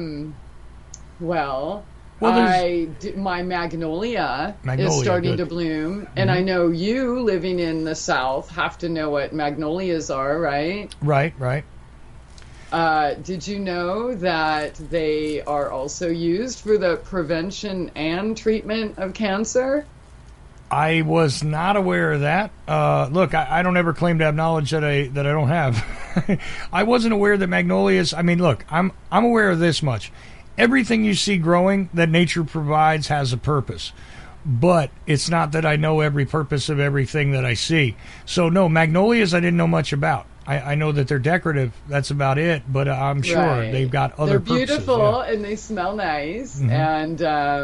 my magnolia is starting to bloom, and I know you, living in the South, have to know what magnolias are, right? Right. Did you know that they are also used for the prevention and treatment of cancer? I was not aware of that. Look, I don't ever claim to have knowledge that I don't have. I wasn't aware that magnolias. I mean, look, I'm aware of this much. Everything you see growing that nature provides has a purpose, but it's not that I know every purpose of everything that I see. So no, magnolias I didn't know much about. I know that they're decorative. That's about it. But I'm sure they've got other purposes. They're beautiful and they smell nice. And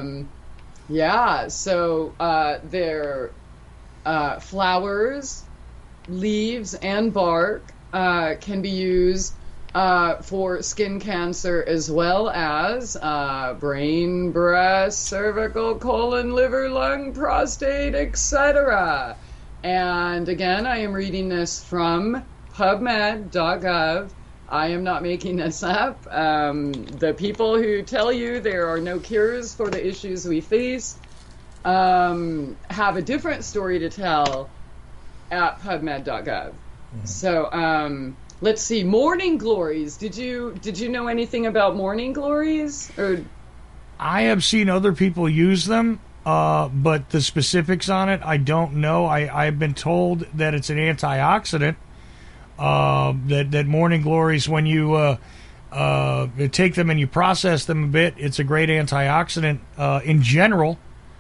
so their flowers, leaves, and bark can be used for skin cancer, as well as brain, breast, cervical, colon, liver, lung, prostate, etc. And again, I am reading this from PubMed.gov. I am not making this up. The people who tell you there are no cures for the issues we face have a different story to tell at PubMed.gov. So let's see. Morning glories. Did you know anything about morning glories? Or I have seen other people use them, but the specifics on it I don't know. I've been told that it's an antioxidant. That morning glories, when you take them and you process them a bit, it's a great antioxidant in general,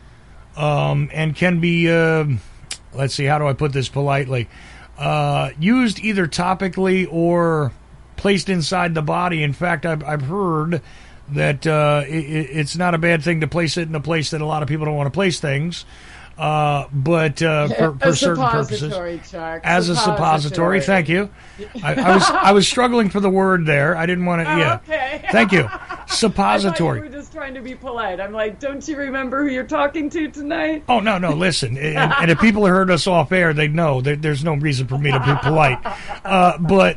and can be, let's see, how do I put this politely, used either topically or placed inside the body. In fact, I've heard that it's not a bad thing to place it in a place that a lot of people don't want to place things. But for certain purposes, Chuck. As a suppository. Thank you. I was struggling for the word there. I didn't want to. Yeah. Okay. Thank you. Suppository. I thought you were just trying to be polite. I'm like, don't you remember who you're talking to tonight? Oh no. Listen, and if people heard us off air, they'd know that there's no reason for me to be polite. But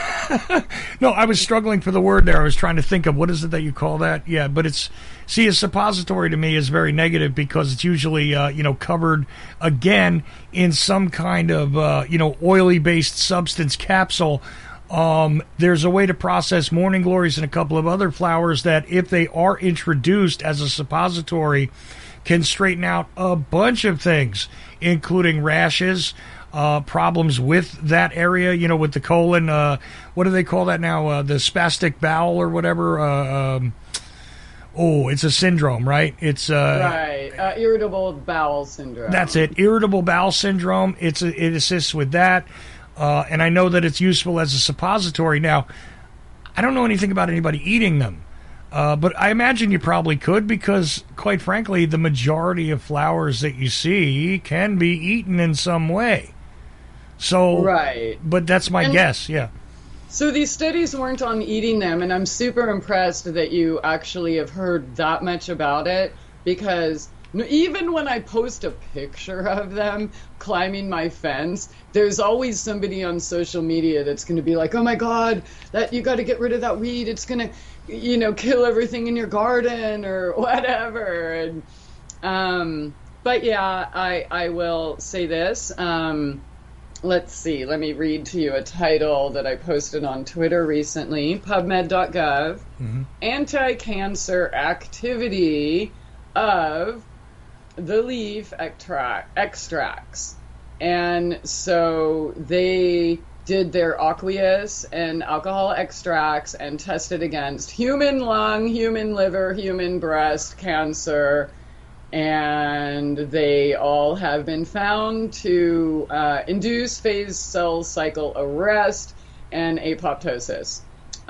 no, I was struggling for the word there. I was trying to think of what is it that you call that? Yeah, but it's. See, a suppository to me is very negative because it's usually, covered again in some kind of, oily-based substance capsule. There's a way to process morning glories and a couple of other flowers that, if they are introduced as a suppository, can straighten out a bunch of things, including rashes, problems with that area, with the colon. What do they call that now? The spastic bowel or whatever. It's a syndrome, right? It's irritable bowel syndrome. That's it, irritable bowel syndrome. It assists with that, and I know that it's useful as a suppository. Now, I don't know anything about anybody eating them, but I imagine you probably could, because, quite frankly, the majority of flowers that you see can be eaten in some way. So, but that's my guess. Yeah. So these studies weren't on eating them, and I'm super impressed that you actually have heard that much about it, because even when I post a picture of them climbing my fence, there's always somebody on social media that's going to be like, oh my God, that you got to get rid of that weed. It's going to, kill everything in your garden or whatever. And, but yeah, I will say this. Let's see. Let me read to you a title that I posted on Twitter recently. PubMed.gov. Anti-cancer activity of the leaf extracts. And so they did their aqueous and alcohol extracts and tested against human lung, human liver, human breast cancer, and they all have been found to induce phase cell cycle arrest and apoptosis.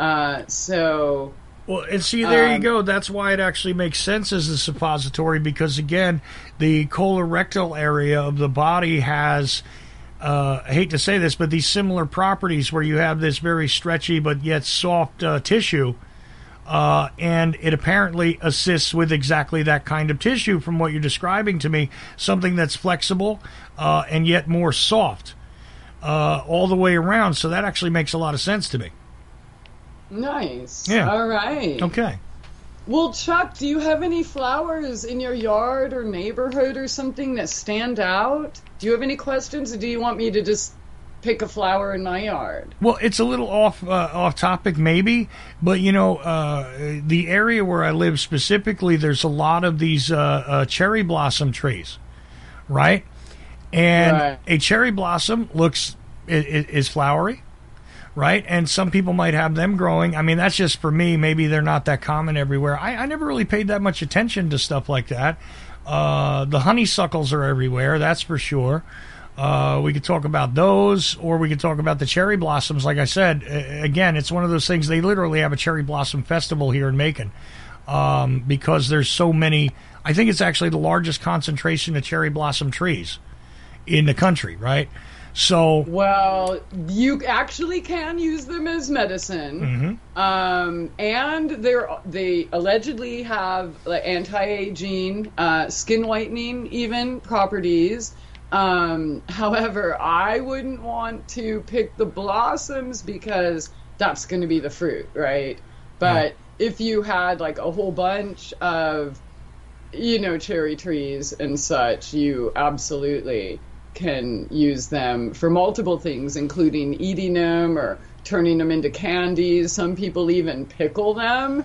Well, and see, there you go. That's why it actually makes sense as a suppository, because, again, the colorectal area of the body has, I hate to say this, but these similar properties where you have this very stretchy but yet soft tissue, and it apparently assists with exactly that kind of tissue from what you're describing to me, something that's flexible and yet more soft all the way around. So that actually makes a lot of sense to me. Nice. Yeah. All right. Okay. Well, Chuck, do you have any flowers in your yard or neighborhood or something that stand out? Do you have any questions, or do you want me to just pick a flower in my yard? Well, it's a little off topic maybe, but you know, the area where I live specifically, there's a lot of these cherry blossom trees, right? And a cherry blossom is flowery. Right, and some people might have them growing. I mean, that's just for me. Maybe they're not that common everywhere. I never really paid that much attention to stuff like that. The honeysuckles are everywhere, that's for sure. We could talk about those, or we could talk about the cherry blossoms. Like I said, again, it's one of those things. They literally have a cherry blossom festival here in Macon because there's so many. I think it's actually the largest concentration of cherry blossom trees in the country, right? So, well, you actually can use them as medicine, and they allegedly have anti-aging, skin whitening, even properties. However, I wouldn't want to pick the blossoms because that's going to be the fruit, right? But if you had like a whole bunch of, cherry trees and such, you absolutely can use them for multiple things, including eating them or turning them into candies. Some people even pickle them.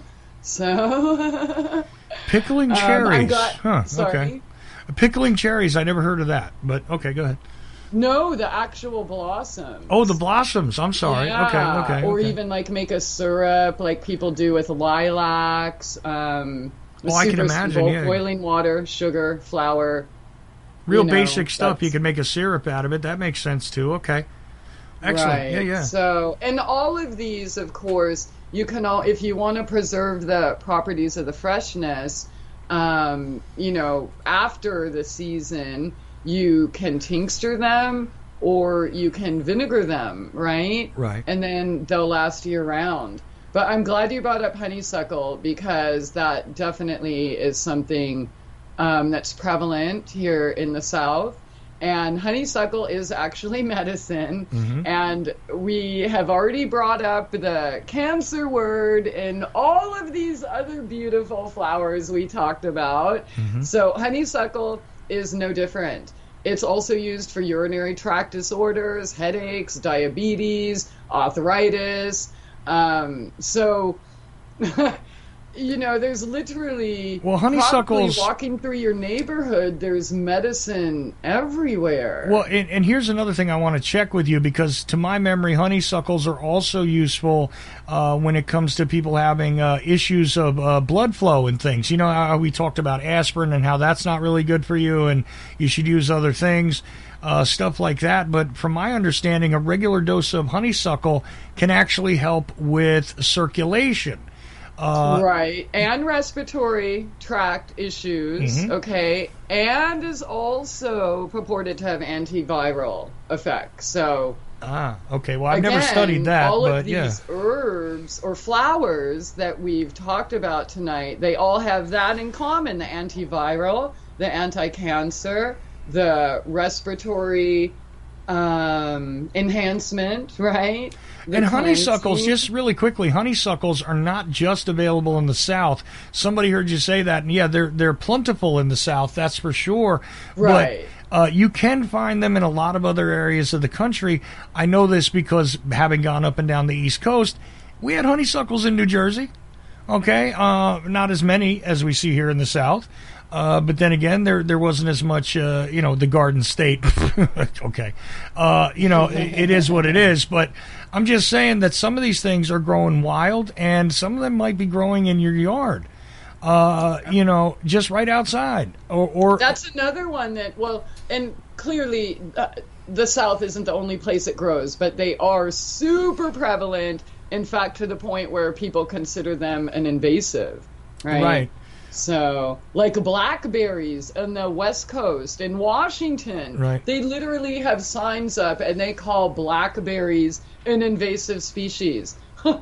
So pickling cherries. Sorry. Okay. Pickling cherries, I never heard of that. But okay, go ahead. No, the actual blossoms. Oh, the blossoms. I'm sorry. Yeah. Okay. Or even like make a syrup like people do with lilacs. I can imagine. Boiling water, sugar, flour. Real basic stuff. You can make a syrup out of it. That makes sense too. Okay. Excellent. Right. Yeah. So, and all of these, of course, you can if you want to preserve the properties of the freshness, after the season, you can tincture them or you can vinegar them, right? Right. And then they'll last year round. But I'm glad you brought up honeysuckle because that definitely is something that's prevalent here in the South. And honeysuckle is actually medicine. And we have already brought up the cancer word and all of these other beautiful flowers we talked about. So honeysuckle is no different. It's also used for urinary tract disorders, headaches, diabetes, arthritis. There's literally honeysuckles walking through your neighborhood. There's medicine everywhere. Well, and here's another thing I want to check with you because, to my memory, honeysuckles are also useful when it comes to people having issues of blood flow and things. You know how we talked about aspirin and how that's not really good for you, and you should use other things. Stuff like that. But from my understanding, a regular dose of honeysuckle can actually help with circulation. Right, and respiratory tract issues, okay, and is also purported to have antiviral effects. So, okay. Well, I've never studied that, all but of these herbs or flowers that we've talked about tonight, they all have that in common: the antiviral, the anti-cancer, the respiratory enhancement, right? And honeysuckles, just really quickly, honeysuckles are not just available in the South. Somebody heard you say that, and yeah, they're plentiful in the South, that's for sure. Right. But you can find them in a lot of other areas of the country. I know this because having gone up and down the East Coast, we had honeysuckles in New Jersey. Okay, not as many as we see here in the South. But then again, there wasn't as much, the Garden State. Okay. It is what it is. But I'm just saying that some of these things are growing wild, and some of them might be growing in your yard, just right outside. Or that's another one that, and clearly the South isn't the only place it grows, but they are super prevalent, in fact, to the point where people consider them an invasive, right? Right. So, like blackberries on the West Coast in Washington, right. They literally have signs up and they call blackberries an invasive species.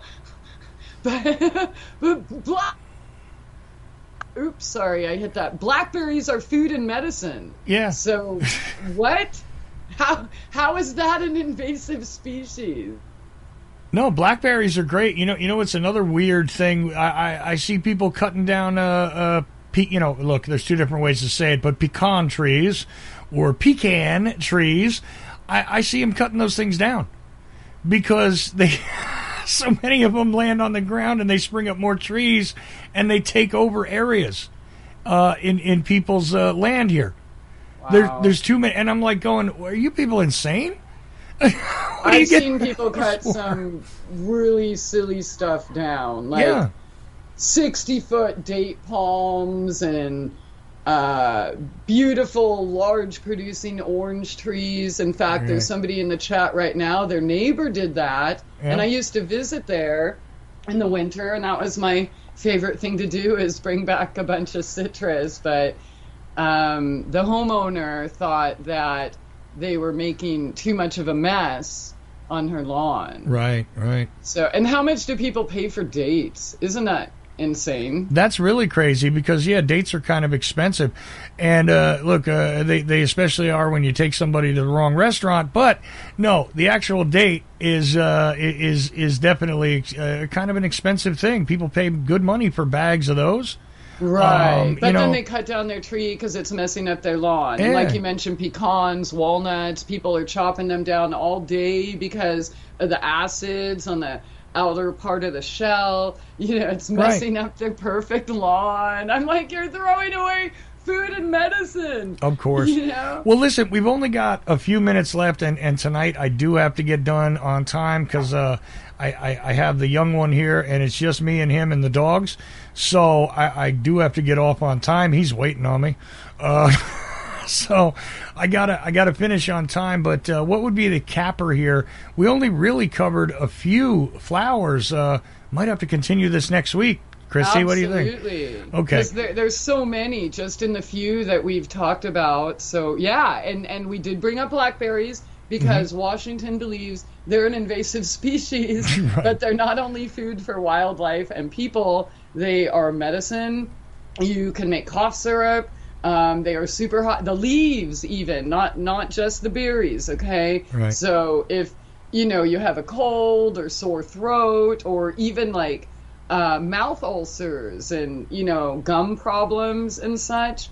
Oops, sorry, I hit that. Blackberries are food and medicine. Yeah. So, what? How is that an invasive species? No, blackberries are great. It's another weird thing. I see people cutting down look, there's two different ways to say it, but pecan trees or pecan trees. I see them cutting those things down because so many of them land on the ground and they spring up more trees and they take over areas in people's land here. Wow. There's too many, and I'm like going, are you people insane? I've seen people cut some really silly stuff down, like 60-foot date palms and beautiful, large producing orange trees. In fact, there's somebody in the chat right now, their neighbor did that, and I used to visit there in the winter, and that was my favorite thing to do, is bring back a bunch of citrus. But the homeowner thought that they were making too much of a mess on her lawn. Right. So, and how much do people pay for dates? Isn't that insane? That's really crazy because, dates are kind of expensive. And look, they especially are when you take somebody to the wrong restaurant. But no, the actual date is definitely kind of an expensive thing. People pay good money for bags of those. Right, but then they cut down their tree because it's messing up their lawn. Yeah. And like you mentioned, pecans, walnuts, people are chopping them down all day because of the acids on the outer part of the shell. It's messing up their perfect lawn. I'm like, you're throwing away food and medicine. Of course. Well, listen, we've only got a few minutes left, and tonight I do have to get done on time because I have the young one here, and it's just me and him and the dogs. So I do have to get off on time. He's waiting on me. So I gotta finish on time. But what would be the capper here? We only really covered a few flowers. Might have to continue this next week. Christy, what do you think? Absolutely. Okay. Because there's so many just in the few that we've talked about. So, and we did bring up blackberries because Washington believes they're an invasive species, but they're not only food for wildlife and people, they are medicine. You can make cough syrup. They are super hot. The leaves even, not just the berries, okay? Right. So if, you have a cold or sore throat or even like mouth ulcers and, gum problems and such,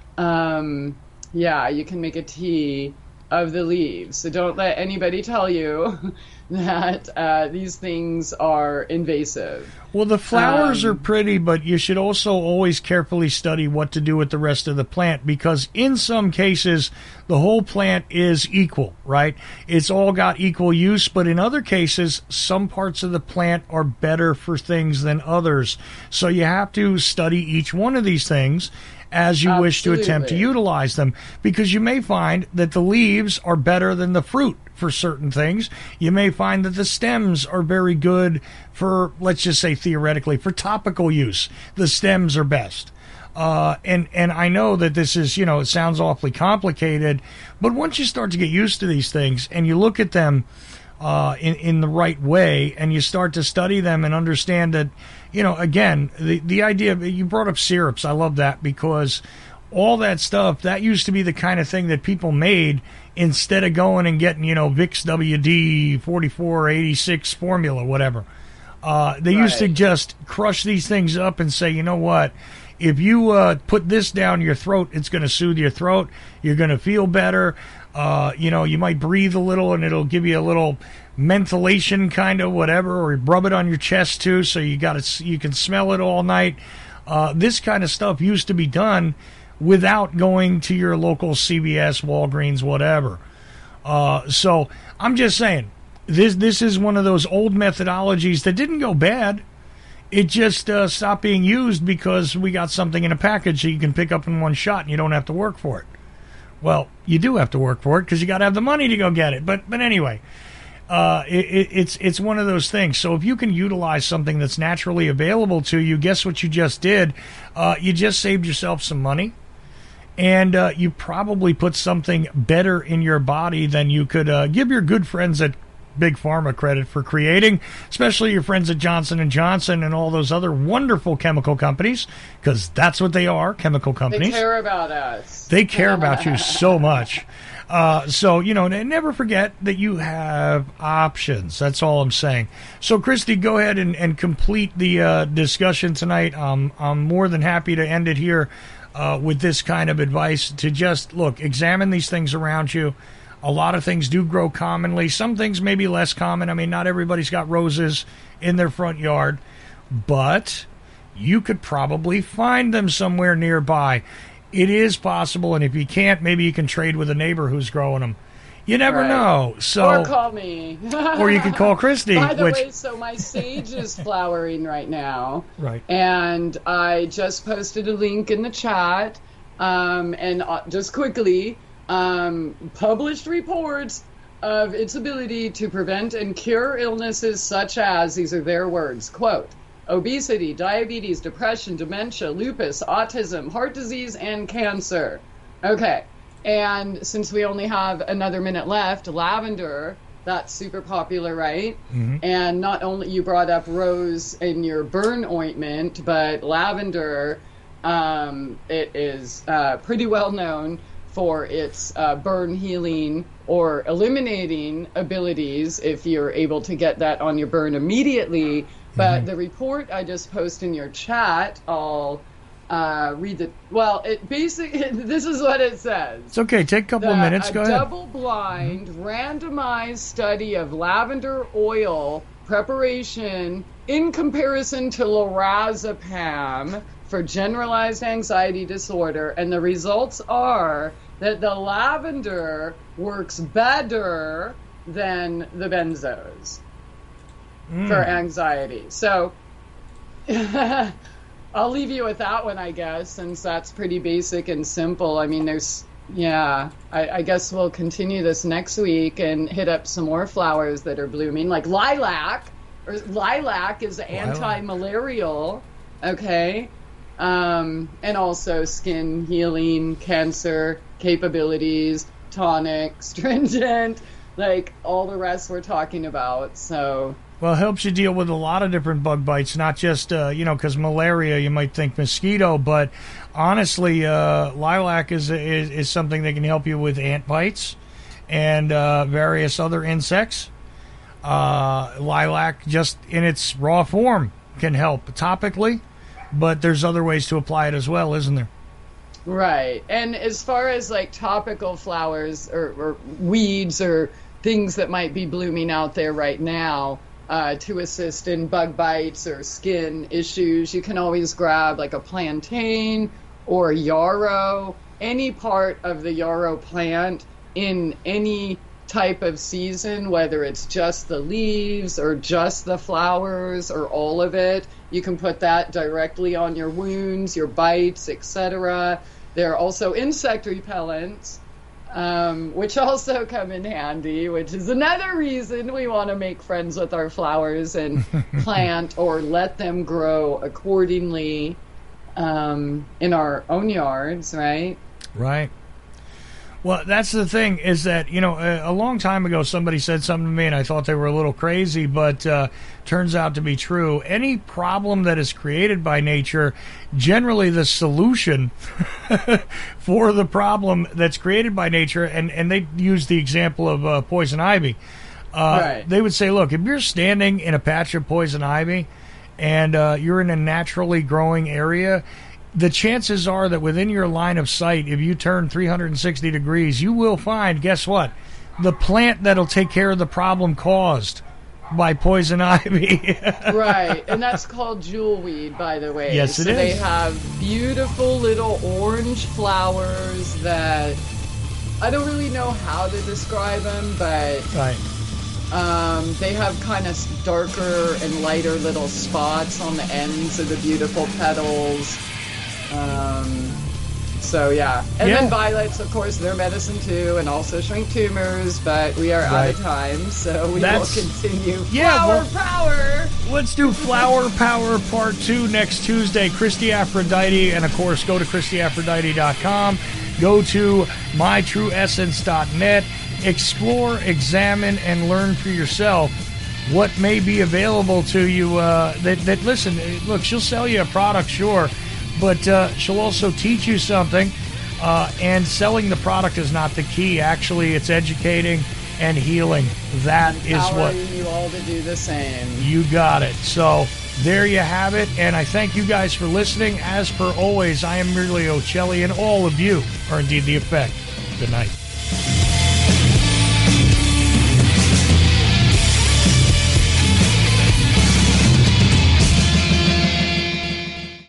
you can make a tea of the leaves. So don't let anybody tell you that these things are invasive. Well, the flowers are pretty, but you should also always carefully study what to do with the rest of the plant because in some cases, the whole plant is equal, right? It's all got equal use, but in other cases, some parts of the plant are better for things than others. So you have to study each one of these things as you wish to attempt to utilize them, because you may find that the leaves are better than the fruit for certain things. You may find that the stems are very good for, let's just say theoretically, for topical use. The stems are best. And I know that this is, it sounds awfully complicated, but once you start to get used to these things and you look at them in the right way and you start to study them and understand that, again, the idea of, you brought up syrups. I love that because all that stuff, that used to be the kind of thing that people made instead of going and getting, Vicks WD 4486 formula, whatever. They used to just crush these things up and say, you know what? If you put this down your throat, it's going to soothe your throat. You're going to feel better. You might breathe a little and it'll give you a little mentholation kind of whatever, or rub it on your chest too, so you can smell it all night. This kind of stuff used to be done without going to your local CVS, Walgreens, whatever. So I'm just saying, this is one of those old methodologies that didn't go bad. It just stopped being used because we got something in a package that you can pick up in one shot and you don't have to work for it. Well, you do have to work for it because you got to have the money to go get it. But anyway, it's one of those things. So if you can utilize something that's naturally available to you, guess what you just did? You just saved yourself some money. And you probably put something better in your body than you could give your good friends at Big Pharma credit for creating, especially your friends at Johnson & Johnson and all those other wonderful chemical companies, because that's what they are, chemical companies. They care about us. They care about you so much. So, never forget that you have options. That's all I'm saying. So, Christy, go ahead and complete the discussion tonight. I'm more than happy to end it here with this kind of advice to just, look, examine these things around you. A lot of things do grow commonly. Some things may be less common. I mean, not everybody's got roses in their front yard, but you could probably find them somewhere nearby. It is possible, and if you can't, maybe you can trade with a neighbor who's growing them. You never know. So, or call me. Or you could call Christy. By the way, so my sage is flowering right now. Right. And I just posted a link in the chat. And just quickly, published reports of its ability to prevent and cure illnesses such as, these are their words, quote, obesity, diabetes, depression, dementia, lupus, autism, heart disease, and cancer. Okay. And since we only have another minute left, lavender, that's super popular, right? Mm-hmm. And not only, you brought up rose in your burn ointment, but lavender, it is pretty well known for its burn healing or eliminating abilities if you're able to get that on your burn immediately. But the report I just posted in your chat, I'll read the, well, it basically, this is what it says. It's okay, take a couple of minutes, go ahead. A double-blind, randomized study of lavender oil preparation in comparison to lorazepam for generalized anxiety disorder, and the results are that the lavender works better than the benzos for anxiety. So I'll leave you with that one, I guess, since that's pretty basic and simple. I mean, I guess we'll continue this next week and hit up some more flowers that are blooming, like lilac. Lilac is anti-malarial, okay? And also skin healing, cancer capabilities, tonic, stringent, like all the rest we're talking about. So, well, it helps you deal with a lot of different bug bites, not just because malaria, you might think mosquito, but honestly, lilac is something that can help you with ant bites and various other insects. Lilac, just in its raw form, can help topically, but there's other ways to apply it as well, isn't there? Right. And as far as like topical flowers or weeds or things that might be blooming out there right now to assist in bug bites or skin issues, you can always grab like a plantain or yarrow, any part of the yarrow plant in any type of season, whether it's just the leaves or just the flowers or all of it. You can put that directly on your wounds, your bites, etc. There are also insect repellents, which also come in handy, which is another reason we want to make friends with our flowers and plant or let them grow accordingly in our own yards, right? Right. Well, that's the thing is that, a long time ago somebody said something to me and I thought they were a little crazy, but turns out to be true. Any problem that is created by nature, generally the solution for the problem that's created by nature, and they use the example of poison ivy. Right. They would say, look, if you're standing in a patch of poison ivy and you're in a naturally growing area, the chances are that within your line of sight, if you turn 360 degrees, you will find, guess what? The plant that'll take care of the problem caused. by Poison Ivy. Right, and that's called jewelweed, by the way. Yes, it is. They have beautiful little orange flowers that I don't really know how to describe them, but Right. They have kind of darker and lighter little spots on the ends of the beautiful petals. So yeah, and then violets, of course, they're medicine too, and also shrink tumors. But we are out of time, so we will continue. Flower power. Let's do Flower Power Part 2 next Tuesday. Christy Aphrodite, and of course, go to ChristyAphrodite.com. Go to mytrueessence.net. Explore, examine, and learn for yourself what may be available to you. Listen, look, she'll sell you a product, sure, but she'll also teach you something. And selling the product is not the key. Actually, it's educating and healing. That is what you all to do the same. You got it. So there you have it. And I thank you guys for listening. As per always, I am Emilio Celli, and all of you are indeed the effect. Good night.